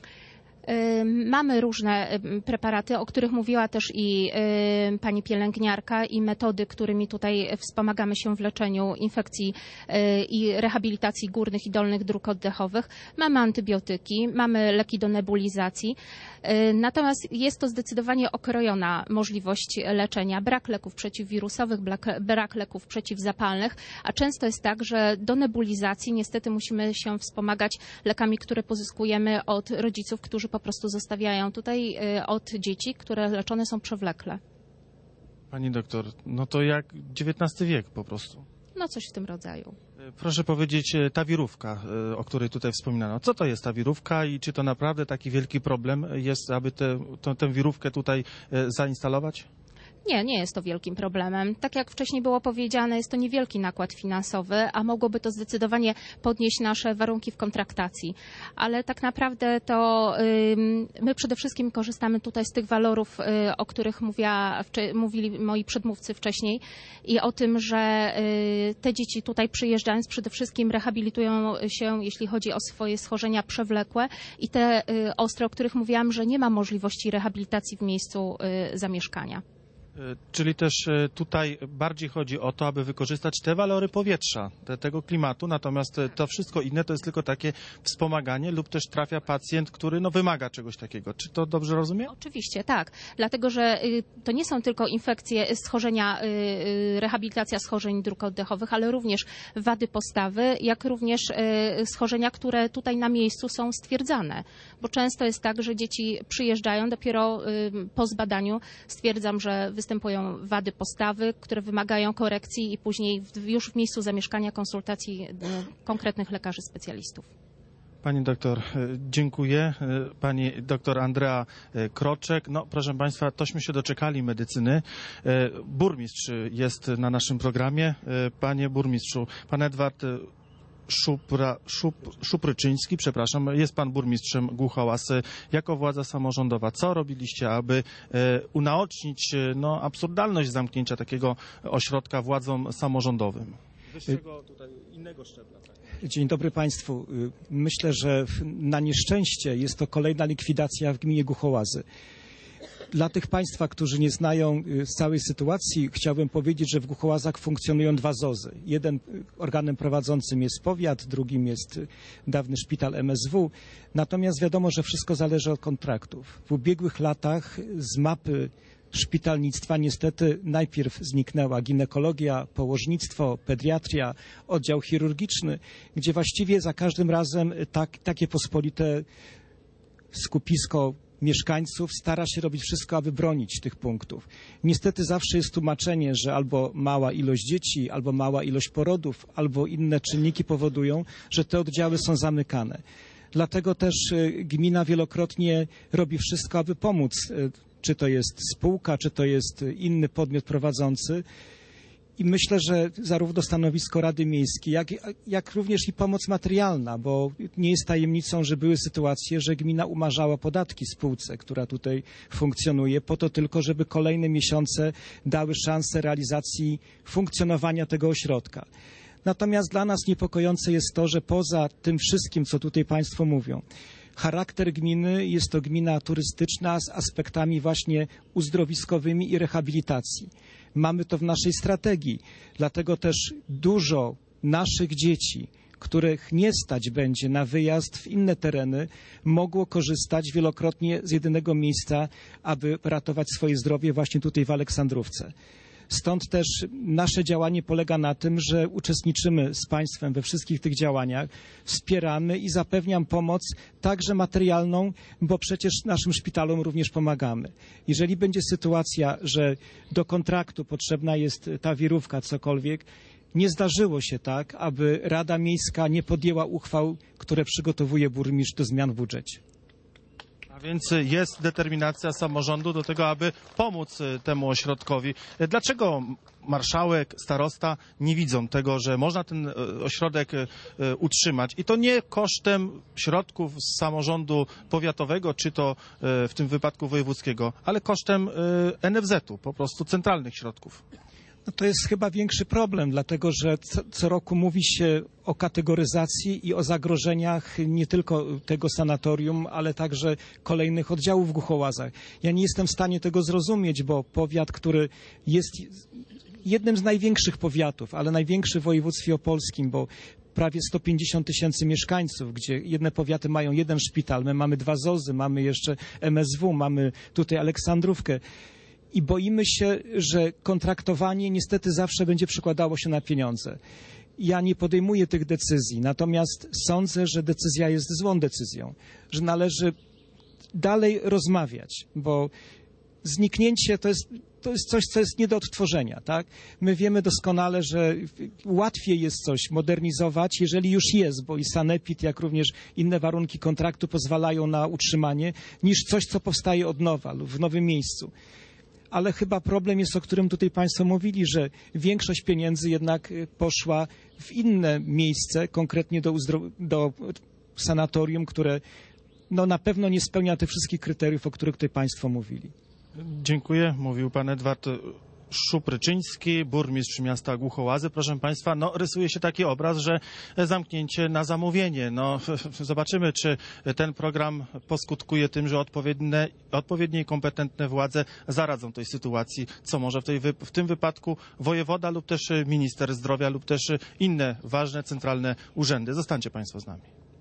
Mamy różne preparaty, o których mówiła też i pani pielęgniarka, i metody, którymi tutaj wspomagamy się w leczeniu infekcji i rehabilitacji górnych i dolnych dróg oddechowych. Mamy antybiotyki, mamy leki do nebulizacji. Natomiast jest to zdecydowanie okrojona możliwość leczenia. Brak leków przeciwwirusowych, brak, brak leków przeciwzapalnych, a często jest tak, że do nebulizacji niestety musimy się wspomagać lekami, które pozyskujemy od rodziców, którzy po prostu zostawiają tutaj od dzieci, które leczone są przewlekle. Pani doktor, no to jak dziewiętnasty wiek po prostu. No coś w tym rodzaju. Proszę powiedzieć, ta wirówka, o której tutaj wspominano, co to jest ta wirówka i czy to naprawdę taki wielki problem jest, aby te, to, tę wirówkę tutaj zainstalować? Nie, nie jest to wielkim problemem. Tak jak wcześniej było powiedziane, jest to niewielki nakład finansowy, a mogłoby to zdecydowanie podnieść nasze warunki w kontraktacji. Ale tak naprawdę to ym, my przede wszystkim korzystamy tutaj z tych walorów, y, o których mówiła, wcze- mówili moi przedmówcy wcześniej i o tym, że y, te dzieci tutaj przyjeżdżając przede wszystkim rehabilitują się, jeśli chodzi o swoje schorzenia przewlekłe i te y, ostre, o których mówiłam, że nie ma możliwości rehabilitacji w miejscu y, zamieszkania. Czyli też tutaj bardziej chodzi o to, aby wykorzystać te walory powietrza, te, tego klimatu, natomiast to wszystko inne to jest tylko takie wspomaganie lub też trafia pacjent, który no, wymaga czegoś takiego. Czy to dobrze rozumiem? Oczywiście, tak. Dlatego, że to nie są tylko infekcje, schorzenia, rehabilitacja schorzeń dróg oddechowych, ale również wady postawy, jak również schorzenia, które tutaj na miejscu są stwierdzane. Bo często jest tak, że dzieci przyjeżdżają, dopiero po zbadaniu stwierdzam, że występują wady postawy, które wymagają korekcji i później w, już w miejscu zamieszkania konsultacji konkretnych lekarzy specjalistów. Pani doktor, dziękuję. Pani doktor Andrea Kroczek. No, proszę Państwa, tośmy się doczekali medycyny. Burmistrz jest na naszym programie. Panie burmistrzu, pan Edward Szupra, Szup, Szupryczyński, przepraszam, jest pan burmistrzem Głuchołaz. Jako władza samorządowa, co robiliście, aby e, unaocznić no, absurdalność zamknięcia takiego ośrodka władzom samorządowym? Wyższego tutaj innego szczebla. Tak? Dzień dobry Państwu. Myślę, że na nieszczęście jest to kolejna likwidacja w gminie Głuchołazy. Dla tych Państwa, którzy nie znają całej sytuacji, chciałbym powiedzieć, że w Głuchołazach funkcjonują dwa zozy. Jeden organem prowadzącym jest powiat, drugim jest dawny szpital M S W. Natomiast wiadomo, że wszystko zależy od kontraktów. W ubiegłych latach z mapy szpitalnictwa niestety najpierw zniknęła ginekologia, położnictwo, pediatria, oddział chirurgiczny, gdzie właściwie za każdym razem tak, takie pospolite skupisko mieszkańców stara się robić wszystko, aby bronić tych punktów. Niestety zawsze jest tłumaczenie, że albo mała ilość dzieci, albo mała ilość porodów, albo inne czynniki powodują, że te oddziały są zamykane. Dlatego też gmina wielokrotnie robi wszystko, aby pomóc, czy to jest spółka, czy to jest inny podmiot prowadzący. I myślę, że zarówno stanowisko Rady Miejskiej, jak, jak również i pomoc materialna, bo nie jest tajemnicą, że były sytuacje, że gmina umarzała podatki spółce, która tutaj funkcjonuje, po to tylko, żeby kolejne miesiące dały szansę realizacji funkcjonowania tego ośrodka. Natomiast dla nas niepokojące jest to, że poza tym wszystkim, co tutaj Państwo mówią, charakter gminy jest to gmina turystyczna z aspektami właśnie uzdrowiskowymi i rehabilitacji. Mamy to w naszej strategii, dlatego też dużo naszych dzieci, których nie stać będzie na wyjazd w inne tereny, mogło korzystać wielokrotnie z jedynego miejsca, aby ratować swoje zdrowie właśnie tutaj w Aleksandrówce. Stąd też nasze działanie polega na tym, że uczestniczymy z Państwem we wszystkich tych działaniach, wspieramy i zapewniam pomoc także materialną, bo przecież naszym szpitalom również pomagamy. Jeżeli będzie sytuacja, że do kontraktu potrzebna jest ta wirówka, cokolwiek, nie zdarzyło się tak, aby Rada Miejska nie podjęła uchwał, które przygotowuje burmistrz do zmian w budżecie. A więc jest determinacja samorządu do tego, aby pomóc temu ośrodkowi. Dlaczego marszałek, starosta nie widzą tego, że można ten ośrodek utrzymać i to nie kosztem środków z samorządu powiatowego, czy to w tym wypadku wojewódzkiego, ale kosztem N F Z u, po prostu centralnych środków? No to jest chyba większy problem, dlatego że co, co roku mówi się o kategoryzacji i o zagrożeniach nie tylko tego sanatorium, ale także kolejnych oddziałów w Głuchołazach. Ja nie jestem w stanie tego zrozumieć, bo powiat, który jest jednym z największych powiatów, ale największy w województwie opolskim, bo prawie sto pięćdziesiąt tysięcy mieszkańców, gdzie jedne powiaty mają jeden szpital, my mamy dwa zozy, mamy jeszcze M S W, mamy tutaj Aleksandrówkę. I boimy się, że kontraktowanie niestety zawsze będzie przekładało się na pieniądze. Ja nie podejmuję tych decyzji, natomiast sądzę, że decyzja jest złą decyzją, że należy dalej rozmawiać, bo zniknięcie to jest to jest coś, co jest nie do odtworzenia, tak? My wiemy doskonale, że łatwiej jest coś modernizować, jeżeli już jest, bo i sanepid, jak również inne warunki kontraktu pozwalają na utrzymanie, niż coś, co powstaje od nowa lub w nowym miejscu. Ale chyba problem jest, o którym tutaj Państwo mówili, że większość pieniędzy jednak poszła w inne miejsce, konkretnie do, uzdro- do sanatorium, które no, na pewno nie spełnia tych wszystkich kryteriów, o których tutaj Państwo mówili. Dziękuję. Mówił pan Edward Szupryczyński, burmistrz miasta Głuchołazy. Proszę państwa, no rysuje się taki obraz, że zamknięcie na zamówienie. No zobaczymy, czy ten program poskutkuje tym, że odpowiednie, odpowiednie i kompetentne władze zaradzą tej sytuacji, co może w, tej, w tym wypadku wojewoda lub też minister zdrowia lub też inne ważne centralne urzędy. Zostańcie państwo z nami.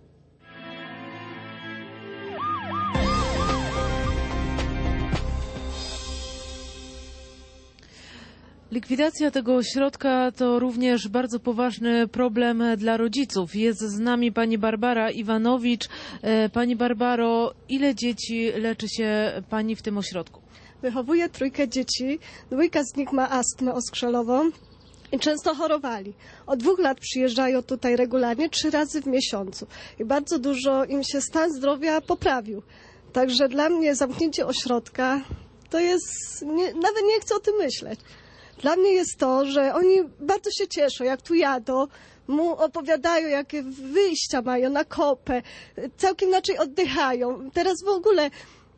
Likwidacja tego ośrodka to również bardzo poważny problem dla rodziców. Jest z nami pani Barbara Iwanowicz. Pani Barbaro, ile dzieci leczy się pani w tym ośrodku? Wychowuję trójkę dzieci. Dwójka z nich ma astmę oskrzelową i często chorowali. Od dwóch lat przyjeżdżają tutaj regularnie, trzy razy w miesiącu. I bardzo dużo im się stan zdrowia poprawił. Także dla mnie zamknięcie ośrodka to jest... Nie, nawet nie chcę o tym myśleć. Dla mnie jest to, że oni bardzo się cieszą, jak tu jadą, mu opowiadają, jakie wyjścia mają na kopę, całkiem inaczej oddychają. Teraz w ogóle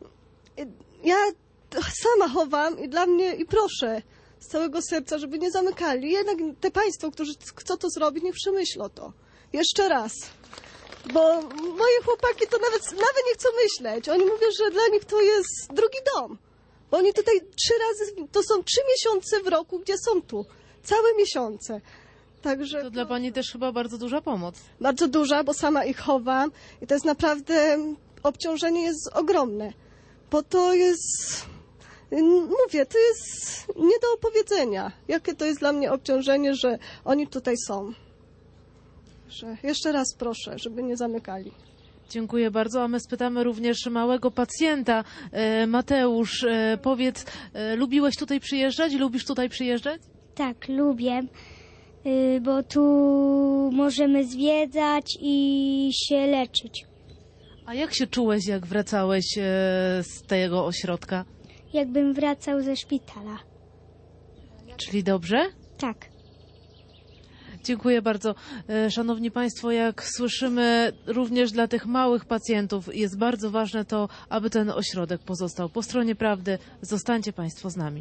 ja sama chowam i dla mnie, i proszę z całego serca, żeby nie zamykali. Jednak te państwo, którzy chcą to zrobić, niech przemyślą to. Jeszcze raz. Bo moje chłopaki to nawet, nawet nie chcą myśleć. Oni mówią, że dla nich to jest drugi dom. Bo oni tutaj trzy razy, to są trzy miesiące w roku, gdzie są tu. Całe miesiące. Także to dla pani też chyba bardzo duża pomoc. Bardzo duża, bo sama ich chowam i to jest naprawdę, obciążenie jest ogromne. Bo to jest, mówię, to jest nie do opowiedzenia. Jakie to jest dla mnie obciążenie, że oni tutaj są. Że jeszcze raz proszę, żeby nie zamykali. Dziękuję bardzo, a my spytamy również małego pacjenta. Mateusz, powiedz, lubiłeś tutaj przyjeżdżać? Lubisz tutaj przyjeżdżać? Tak, lubię, bo tu możemy zwiedzać i się leczyć. A jak się czułeś, jak wracałeś z tego ośrodka? Jakbym wracał ze szpitala. Czyli dobrze? Tak. Dziękuję bardzo. Szanowni Państwo, jak słyszymy, również dla tych małych pacjentów jest bardzo ważne to, aby ten ośrodek pozostał po stronie prawdy. Zostańcie Państwo z nami.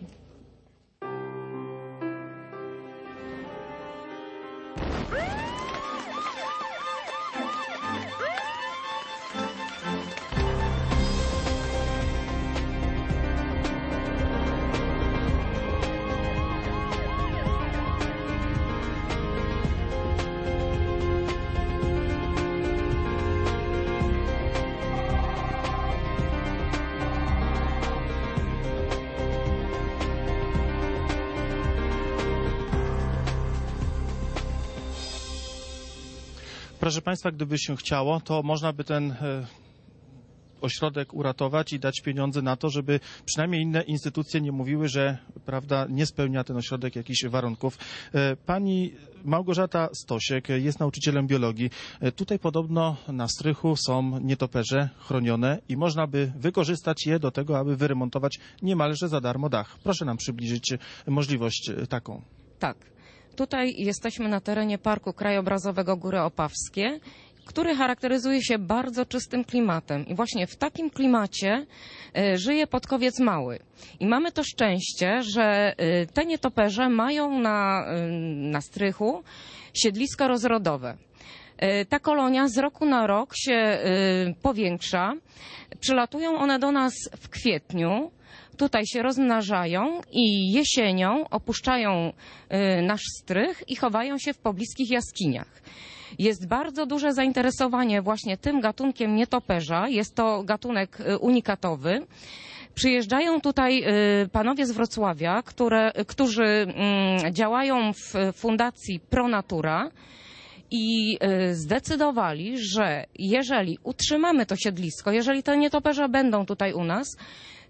Proszę państwa, gdyby się chciało, to można by ten ośrodek uratować i dać pieniądze na to, żeby przynajmniej inne instytucje nie mówiły, że prawda, nie spełnia ten ośrodek jakichś warunków. Pani Małgorzata Stosiek jest nauczycielem biologii. Tutaj podobno na strychu są nietoperze chronione i można by wykorzystać je do tego, aby wyremontować niemalże za darmo dach. Proszę nam przybliżyć możliwość taką. Tak. Tutaj jesteśmy na terenie Parku Krajobrazowego Góry Opawskie, który charakteryzuje się bardzo czystym klimatem. I właśnie w takim klimacie y, żyje podkowiec mały. I mamy to szczęście, że y, te nietoperze mają na, y, na strychu siedlisko rozrodowe. Y, ta kolonia z roku na rok się y, powiększa. Przylatują one do nas w kwietniu. Tutaj się rozmnażają i jesienią opuszczają y, nasz strych i chowają się w pobliskich jaskiniach. Jest bardzo duże zainteresowanie właśnie tym gatunkiem nietoperza. Jest to gatunek y, unikatowy. Przyjeżdżają tutaj y, panowie z Wrocławia, które, którzy y, działają w fundacji Pro Natura i y, zdecydowali, że jeżeli utrzymamy to siedlisko, jeżeli te nietoperze będą tutaj u nas,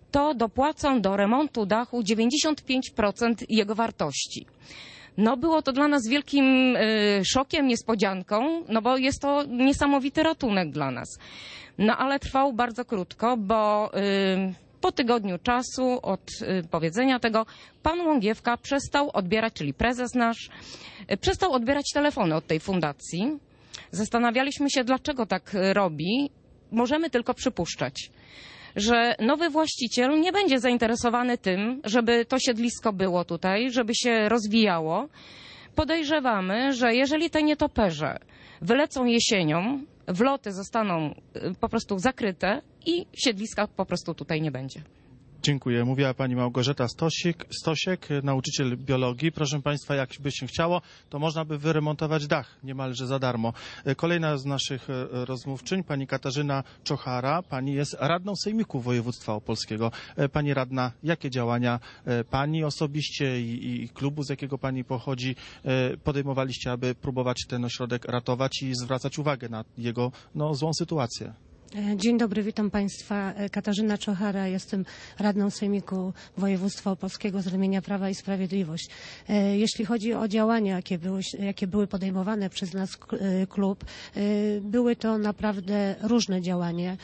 to dopłacą do remontu dachu dziewięćdziesiąt pięć procent jego wartości. No było to dla nas wielkim y, szokiem, niespodzianką, no bo jest to niesamowity ratunek dla nas. No ale trwał bardzo krótko, bo y, po tygodniu czasu od y, powiedzenia tego pan Łągiewka przestał odbierać, czyli prezes nasz, y, przestał odbierać telefony od tej fundacji. Zastanawialiśmy się, dlaczego tak robi. Możemy tylko przypuszczać, że nowy właściciel nie będzie zainteresowany tym, żeby to siedlisko było tutaj, żeby się rozwijało. Podejrzewamy, że jeżeli te nietoperze wylecą jesienią, wloty zostaną po prostu zakryte i siedliska po prostu tutaj nie będzie. Dziękuję. Mówiła pani Małgorzata Stosik, Stosiek, nauczyciel biologii. Proszę państwa, jakby się chciało, to można by wyremontować dach niemalże za darmo. Kolejna z naszych rozmówczyń, pani Katarzyna Czochara. Pani jest radną Sejmiku Województwa Opolskiego. Pani radna, jakie działania pani osobiście i, i klubu, z jakiego pani pochodzi, podejmowaliście, aby próbować ten ośrodek ratować i zwracać uwagę na jego no, złą sytuację? Dzień dobry, witam Państwa. Katarzyna Czochara, jestem radną Sejmiku Województwa Opolskiego z ramienia Prawa i Sprawiedliwość. Jeśli chodzi o działania, jakie były, jakie były podejmowane przez nas klub, były to naprawdę różne działania.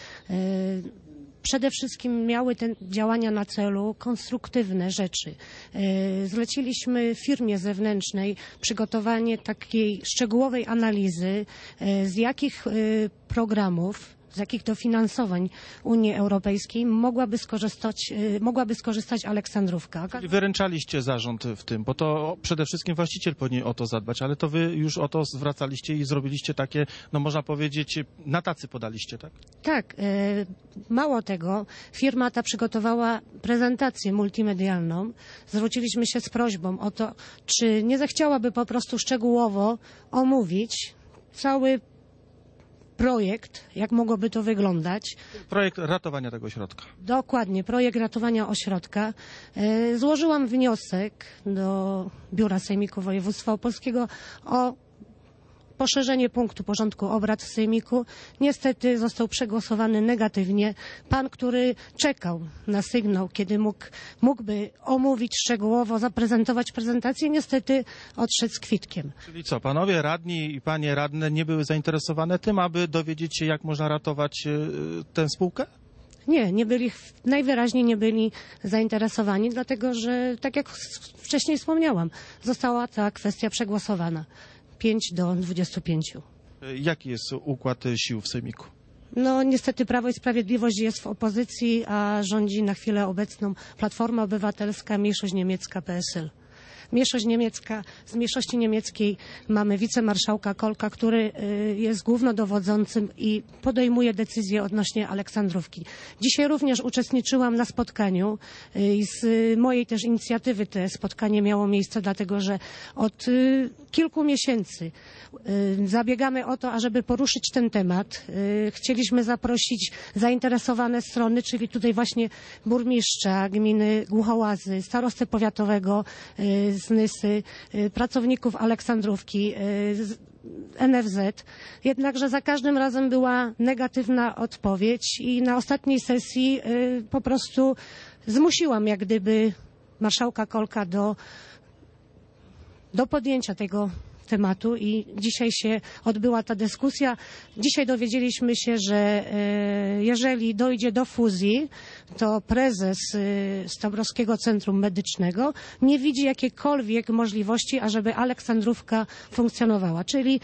Przede wszystkim miały te działania na celu konstruktywne rzeczy. Zleciliśmy firmie zewnętrznej przygotowanie takiej szczegółowej analizy, z jakich programów, z jakich dofinansowań Unii Europejskiej mogłaby skorzystać, mogłaby skorzystać Aleksandrówka. Czyli wyręczaliście zarząd w tym, bo to przede wszystkim właściciel powinien o to zadbać, ale to wy już o to zwracaliście i zrobiliście takie, no można powiedzieć, na tacy podaliście, tak? Tak. Mało tego, firma ta przygotowała prezentację multimedialną. Zwróciliśmy się z prośbą o to, czy nie zechciałaby po prostu szczegółowo omówić cały projekt, jak mogłoby to wyglądać. Projekt ratowania tego ośrodka. Dokładnie, projekt ratowania ośrodka. Złożyłam wniosek do Biura Sejmiku Województwa Opolskiego o poszerzenie punktu porządku obrad w Sejmiku. Niestety został przegłosowany negatywnie. Pan, który czekał na sygnał, kiedy mógł, mógłby omówić szczegółowo, zaprezentować prezentację, niestety odszedł z kwitkiem. Czyli co, panowie radni i panie radne nie były zainteresowane tym, aby dowiedzieć się, jak można ratować tę spółkę? Nie, nie byli, najwyraźniej nie byli zainteresowani, dlatego że, tak jak wcześniej wspomniałam, została ta kwestia przegłosowana. pięć do dwudziestu pięciu. Jaki jest układ sił w Sejmiku? No niestety Prawo i Sprawiedliwość jest w opozycji, a rządzi na chwilę obecną Platforma Obywatelska, Mniejszość Niemiecka, P S L. Mniejszość niemiecka, z mniejszości niemieckiej mamy wicemarszałka Kolka, który jest głównodowodzącym i podejmuje decyzje odnośnie Aleksandrówki. Dzisiaj również uczestniczyłam na spotkaniu i z mojej też inicjatywy to spotkanie miało miejsce, dlatego że od kilku miesięcy zabiegamy o to, ażeby poruszyć ten temat. Chcieliśmy zaprosić zainteresowane strony, czyli tutaj właśnie burmistrza gminy Głuchołazy, starostę powiatowego z Nysy, pracowników Aleksandrówki, N F Z. Jednakże za każdym razem była negatywna odpowiedź i na ostatniej sesji po prostu zmusiłam jak gdyby marszałka Kolka do, do podjęcia tego tematu i dzisiaj się odbyła ta dyskusja. Dzisiaj dowiedzieliśmy się, że jeżeli dojdzie do fuzji, to prezes Stabrowskiego Centrum Medycznego nie widzi jakiejkolwiek możliwości, ażeby Aleksandrówka funkcjonowała. Czyli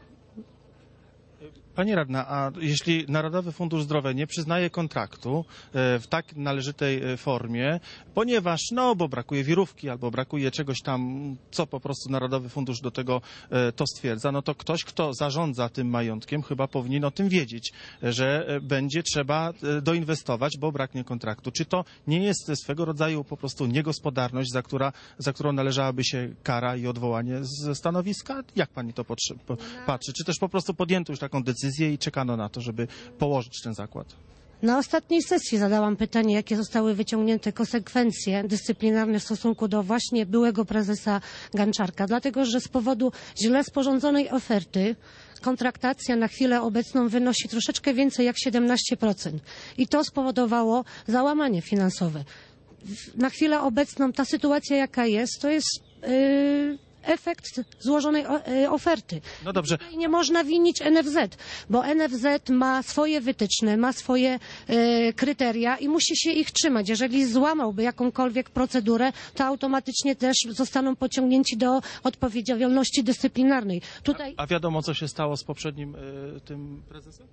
Pani radna, a jeśli Narodowy Fundusz Zdrowia nie przyznaje kontraktu w tak należytej formie, ponieważ, no, bo brakuje wirówki albo brakuje czegoś tam, co po prostu Narodowy Fundusz do tego to stwierdza, no to ktoś, kto zarządza tym majątkiem, chyba powinien o tym wiedzieć, że będzie trzeba doinwestować, bo braknie kontraktu. Czy to nie jest swego rodzaju po prostu niegospodarność, za, która, za którą należałaby się kara i odwołanie ze stanowiska? Jak pani to patrzy? Czy też po prostu podjęto już taką decyzję i czekano na to, żeby położyć ten zakład? Na ostatniej sesji zadałam pytanie, jakie zostały wyciągnięte konsekwencje dyscyplinarne w stosunku do właśnie byłego prezesa Ganczarka, dlatego że z powodu źle sporządzonej oferty kontraktacja na chwilę obecną wynosi troszeczkę więcej jak siedemnaście procent i to spowodowało załamanie finansowe. Na chwilę obecną ta sytuacja, jaka jest, to jest yy, efekt złożonej oferty. No dobrze. Tutaj nie można winić N F Z, bo N F Z ma swoje wytyczne, ma swoje e, kryteria i musi się ich trzymać. Jeżeli złamałby jakąkolwiek procedurę, to automatycznie też zostaną pociągnięci do odpowiedzialności dyscyplinarnej. Tutaj... A, a wiadomo, co się stało z poprzednim y, tym prezesem?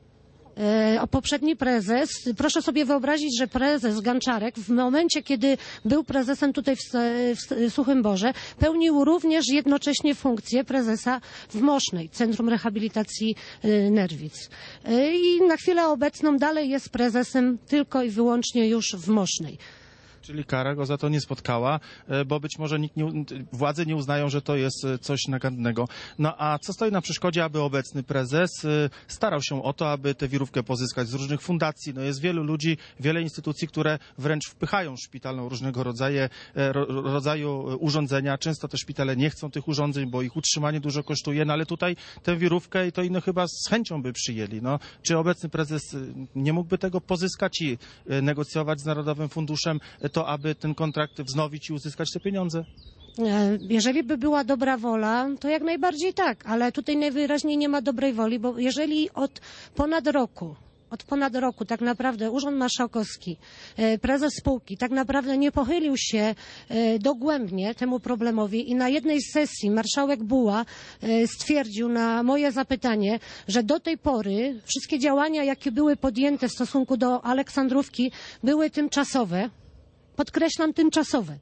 O poprzedni prezes, proszę sobie wyobrazić, że prezes Ganczarek w momencie, kiedy był prezesem tutaj w, w Suchym Borze, pełnił również jednocześnie funkcję prezesa w Mosznej, Centrum Rehabilitacji Nerwic. I na chwilę obecną dalej jest prezesem tylko i wyłącznie już w Mosznej. Czyli kara go za to nie spotkała, bo być może nikt nie, władze nie uznają, że to jest coś nagannego. No a co stoi na przeszkodzie, aby obecny prezes starał się o to, aby tę wirówkę pozyskać z różnych fundacji? No jest wielu ludzi, wiele instytucji, które wręcz wpychają szpitalną różnego rodzaju, rodzaju urządzenia. Często te szpitale nie chcą tych urządzeń, bo ich utrzymanie dużo kosztuje, no ale tutaj tę wirówkę i to inne chyba z chęcią by przyjęli. No, czy obecny prezes nie mógłby tego pozyskać i negocjować z Narodowym Funduszem to, aby ten kontrakt wznowić i uzyskać te pieniądze? Jeżeli by była dobra wola, to jak najbardziej tak, ale tutaj najwyraźniej nie ma dobrej woli, bo jeżeli od ponad roku Od ponad roku tak naprawdę Urząd Marszałkowski, prezes spółki tak naprawdę nie pochylił się dogłębnie temu problemowi i na jednej z sesji marszałek Buła stwierdził na moje zapytanie, że do tej pory wszystkie działania, jakie były podjęte w stosunku do Aleksandrówki, były tymczasowe. Podkreślam, tymczasowe.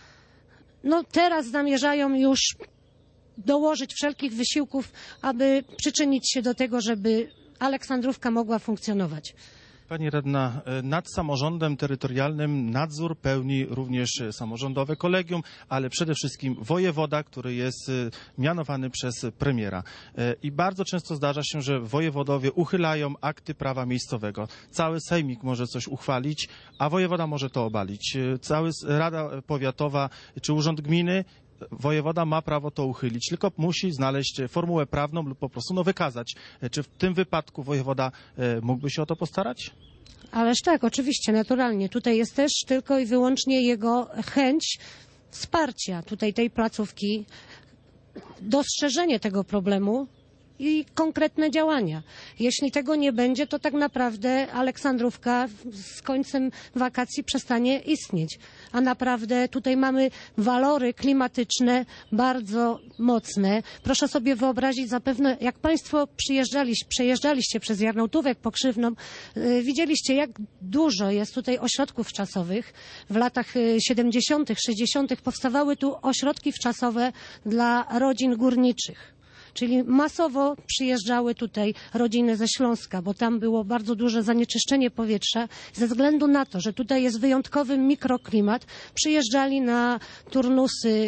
No teraz zamierzają już dołożyć wszelkich wysiłków, aby przyczynić się do tego, żeby Aleksandrówka mogła funkcjonować. Pani radna, nad samorządem terytorialnym nadzór pełni również samorządowe kolegium, ale przede wszystkim wojewoda, który jest mianowany przez premiera. I bardzo często zdarza się, że wojewodowie uchylają akty prawa miejscowego. Cały sejmik może coś uchwalić, a wojewoda może to obalić. Cały Rada Powiatowa czy Urząd Gminy, wojewoda ma prawo to uchylić, tylko musi znaleźć formułę prawną lub po prostu no, wykazać. Czy w tym wypadku wojewoda mógłby się o to postarać? Ależ tak, oczywiście, naturalnie. Tutaj jest też tylko i wyłącznie jego chęć wsparcia tutaj tej placówki, dostrzeżenie tego problemu i konkretne działania. Jeśli tego nie będzie, to tak naprawdę Aleksandrówka z końcem wakacji przestanie istnieć. A naprawdę tutaj mamy walory klimatyczne bardzo mocne. Proszę sobie wyobrazić, zapewne jak Państwo przyjeżdżaliście, przejeżdżaliście przez Jarnołtówek, Pokrzywną, yy, widzieliście, jak dużo jest tutaj ośrodków wczasowych. W latach siedemdziesiątych, sześćdziesiątych powstawały tu ośrodki wczasowe dla rodzin górniczych. Czyli masowo przyjeżdżały tutaj rodziny ze Śląska, bo tam było bardzo duże zanieczyszczenie powietrza. Ze względu na to, że tutaj jest wyjątkowy mikroklimat, przyjeżdżali na turnusy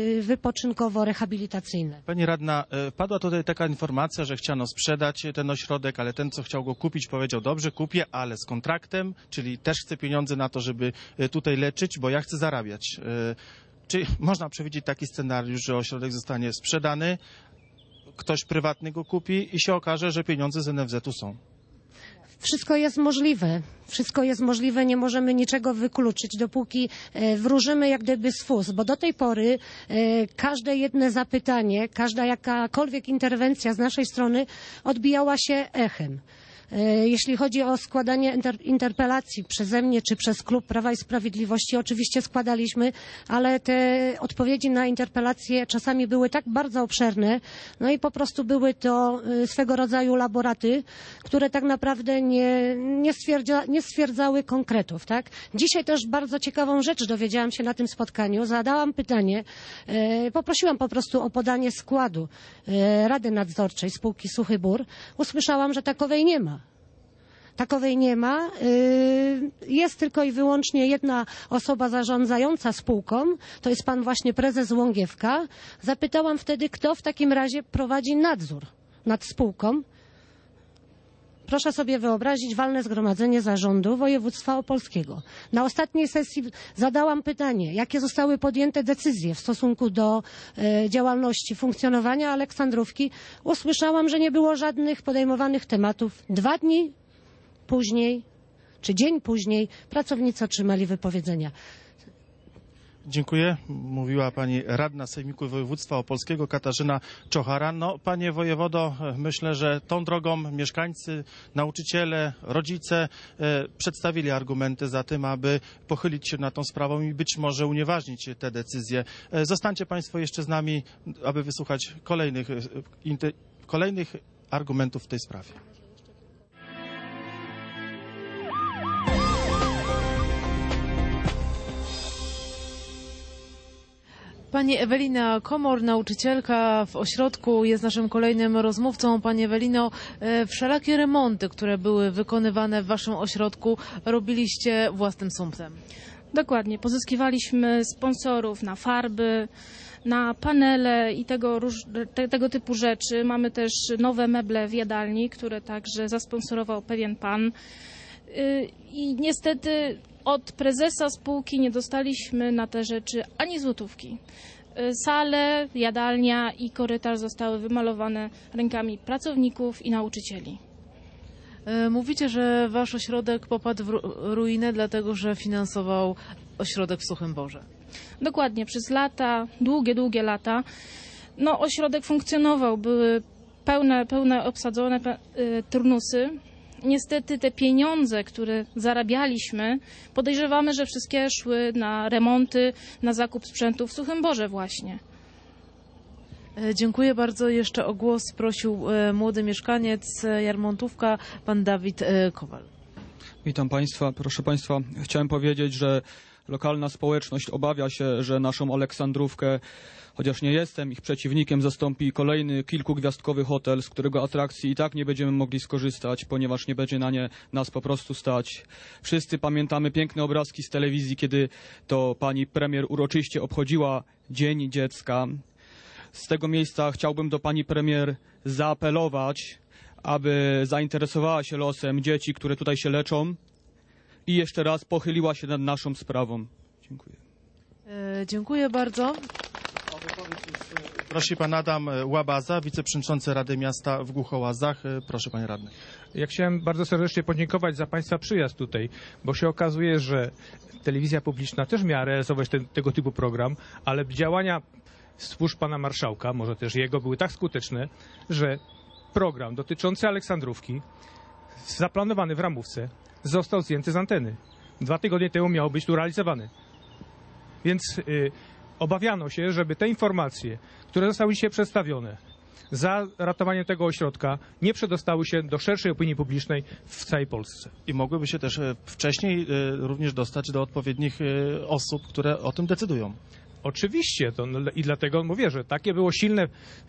wypoczynkowo-rehabilitacyjne. Pani radna, padła tutaj taka informacja, że chciano sprzedać ten ośrodek, ale ten, co chciał go kupić, powiedział, dobrze, kupię, ale z kontraktem, czyli też chce pieniądze na to, żeby tutaj leczyć, bo ja chcę zarabiać. Czy można przewidzieć taki scenariusz, że ośrodek zostanie sprzedany, ktoś prywatny go kupi i się okaże, że pieniądze z N F Z-u są? Wszystko jest możliwe. Wszystko jest możliwe, nie możemy niczego wykluczyć, dopóki wróżymy jak gdyby z fus, bo do tej pory każde jedno zapytanie, każda jakakolwiek interwencja z naszej strony odbijała się echem. Jeśli chodzi o składanie interpelacji przeze mnie czy przez Klub Prawa i Sprawiedliwości, oczywiście składaliśmy, ale te odpowiedzi na interpelacje czasami były tak bardzo obszerne, no i po prostu były to swego rodzaju laboraty, które tak naprawdę nie, nie, stwierdza, nie stwierdzały konkretów. Tak? Dzisiaj też bardzo ciekawą rzecz dowiedziałam się na tym spotkaniu. Zadałam pytanie, poprosiłam po prostu o podanie składu Rady Nadzorczej spółki Suchy Bór. Usłyszałam, że takowej nie ma. Takowej nie ma. Jest tylko i wyłącznie jedna osoba zarządzająca spółką, to jest pan właśnie prezes Łągiewka. Zapytałam wtedy, kto w takim razie prowadzi nadzór nad spółką. Proszę sobie wyobrazić walne zgromadzenie zarządu województwa opolskiego. Na ostatniej sesji zadałam pytanie, jakie zostały podjęte decyzje w stosunku do e, działalności, funkcjonowania Aleksandrówki. Usłyszałam, że nie było żadnych podejmowanych tematów. Dwa dni później, czy dzień później, pracownicy otrzymali wypowiedzenia. Dziękuję. Mówiła pani radna Sejmiku Województwa Opolskiego Katarzyna Czochara. No, panie wojewodo, myślę, że tą drogą mieszkańcy, nauczyciele, rodzice e, przedstawili argumenty za tym, aby pochylić się nad tą sprawą i być może unieważnić te decyzje. E, zostańcie państwo jeszcze z nami, aby wysłuchać kolejnych, e, inter, kolejnych argumentów w tej sprawie. Pani Ewelina Komor, nauczycielka w ośrodku, jest naszym kolejnym rozmówcą. Pani Ewelino, wszelakie remonty, które były wykonywane w waszym ośrodku, robiliście własnym sumptem. Dokładnie. Pozyskiwaliśmy sponsorów na farby, na panele i tego, te, tego typu rzeczy. Mamy też nowe meble w jadalni, które także zasponsorował pewien pan. I niestety od prezesa spółki nie dostaliśmy na te rzeczy ani złotówki. Sale, jadalnia i korytarz zostały wymalowane rękami pracowników i nauczycieli. Mówicie, że wasz ośrodek popadł w ruinę, dlatego że finansował ośrodek w Suchym Borze. Dokładnie, przez lata, długie, długie lata, no ośrodek funkcjonował, były pełne, pełne obsadzone y, turnusy. Niestety te pieniądze, które zarabialiśmy, podejrzewamy, że wszystkie szły na remonty, na zakup sprzętu w Suchym Borze właśnie. Dziękuję bardzo. Jeszcze o głos prosił młody mieszkaniec Jarmontówka, pan Dawid Kowal. Witam państwa. Proszę państwa, chciałem powiedzieć, że lokalna społeczność obawia się, że naszą Aleksandrówkę, chociaż nie jestem ich przeciwnikiem, zastąpi kolejny kilkugwiazdkowy hotel, z którego atrakcji i tak nie będziemy mogli skorzystać, ponieważ nie będzie na nie nas po prostu stać. Wszyscy pamiętamy piękne obrazki z telewizji, kiedy to pani premier uroczyście obchodziła Dzień Dziecka. Z tego miejsca chciałbym do pani premier zaapelować, aby zainteresowała się losem dzieci, które tutaj się leczą i jeszcze raz pochyliła się nad naszą sprawą. Dziękuję. E, dziękuję bardzo. Prosi pan Adam Łabaza, wiceprzewodniczący Rady Miasta w Głuchołazach. Proszę panie radny. Ja chciałem bardzo serdecznie podziękować za państwa przyjazd tutaj, bo się okazuje, że telewizja publiczna też miała realizować ten, tego typu program, ale działania służb pana marszałka, może też jego, były tak skuteczne, że program dotyczący Aleksandrówki, zaplanowany w ramówce, został zdjęty z anteny. Dwa tygodnie temu miał być tu realizowany. Więc y, obawiano się, żeby te informacje, które zostały dzisiaj przedstawione za ratowaniem tego ośrodka, nie przedostały się do szerszej opinii publicznej w całej Polsce. I mogłyby się też wcześniej y, również dostać do odpowiednich y, osób, które o tym decydują. Oczywiście to, no, i dlatego mówię, że takie było silne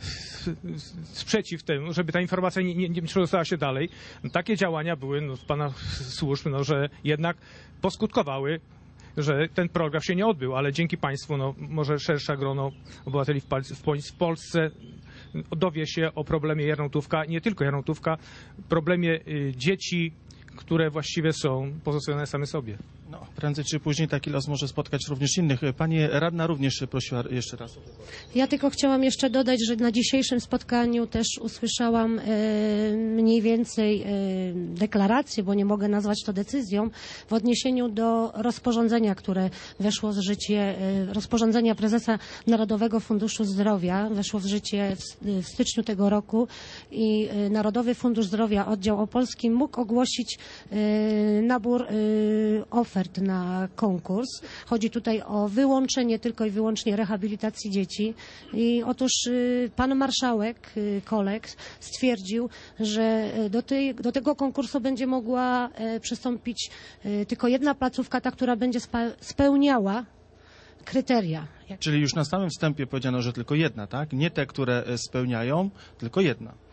sprzeciw temu, żeby ta informacja nie, nie, nie przedostała się dalej. No, takie działania były no, z pana służb, no, że jednak poskutkowały, że ten program się nie odbył, ale dzięki państwu no, może szersze grono obywateli w, w, w Polsce dowie się o problemie Jarnołtówka, nie tylko Jarnołtówka, problemie y, dzieci, które właściwie są pozostawione same sobie. No, prędzej czy później taki los może spotkać również innych. Pani radna również prosiła jeszcze raz. Ja tylko chciałam jeszcze dodać, że na dzisiejszym spotkaniu też usłyszałam e, mniej więcej e, deklarację, bo nie mogę nazwać to decyzją, w odniesieniu do rozporządzenia, które weszło w życie, e, rozporządzenia prezesa Narodowego Funduszu Zdrowia, weszło w życie w, w styczniu tego roku i e, Narodowy Fundusz Zdrowia, oddział opolski mógł ogłosić e, nabór e, ofert na konkurs. Chodzi tutaj o wyłączenie tylko i wyłącznie rehabilitacji dzieci. I otóż y, pan marszałek y, Kolek stwierdził, że do, tej, do tego konkursu będzie mogła y, przystąpić y, tylko jedna placówka, ta, która będzie spełniała kryteria. Czyli już na samym wstępie powiedziano, że tylko jedna, tak? Nie te, które spełniają, tylko jedna.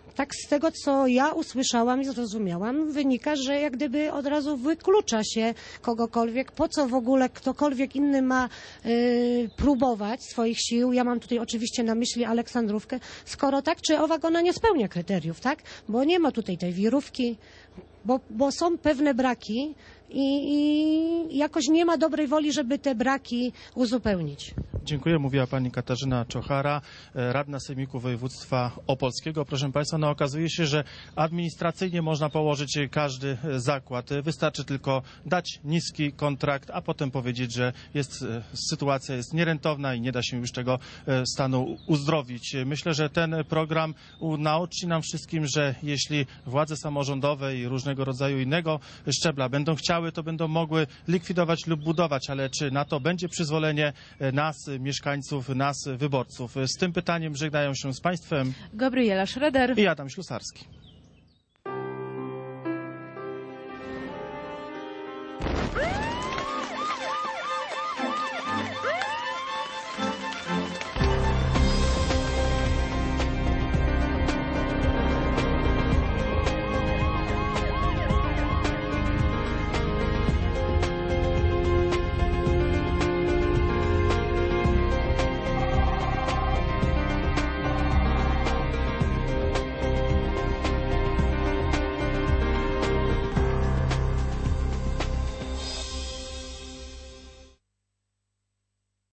tak z tego, co ja usłyszałam i zrozumiałam, wynika, że jak gdyby od razu wyklucza się kogokolwiek, po co w ogóle ktokolwiek inny ma y, próbować swoich sił. Ja mam tutaj oczywiście na myśli Aleksandrówkę, skoro tak czy owak ona nie spełnia kryteriów, tak? Bo nie ma tutaj tej wirówki, bo, bo są pewne braki i, i jakoś nie ma dobrej woli, żeby te braki uzupełnić. Dziękuję. Mówiła pani Katarzyna Czochara, radna Sejmiku Województwa Opolskiego. Proszę państwa, no okazuje się, że administracyjnie można położyć każdy zakład. Wystarczy tylko dać niski kontrakt, a potem powiedzieć, że jest, sytuacja jest nierentowna i nie da się już tego stanu uzdrowić. Myślę, że ten program nauczy nam wszystkim, że jeśli władze samorządowe i różnego rodzaju innego szczebla będą chciały, to będą mogły likwidować lub budować, ale czy na to będzie przyzwolenie nas, mieszkańców, nas, wyborców? Z tym pytaniem żegnają się z państwem Gabriela Schroeder i Adam Ślusarski.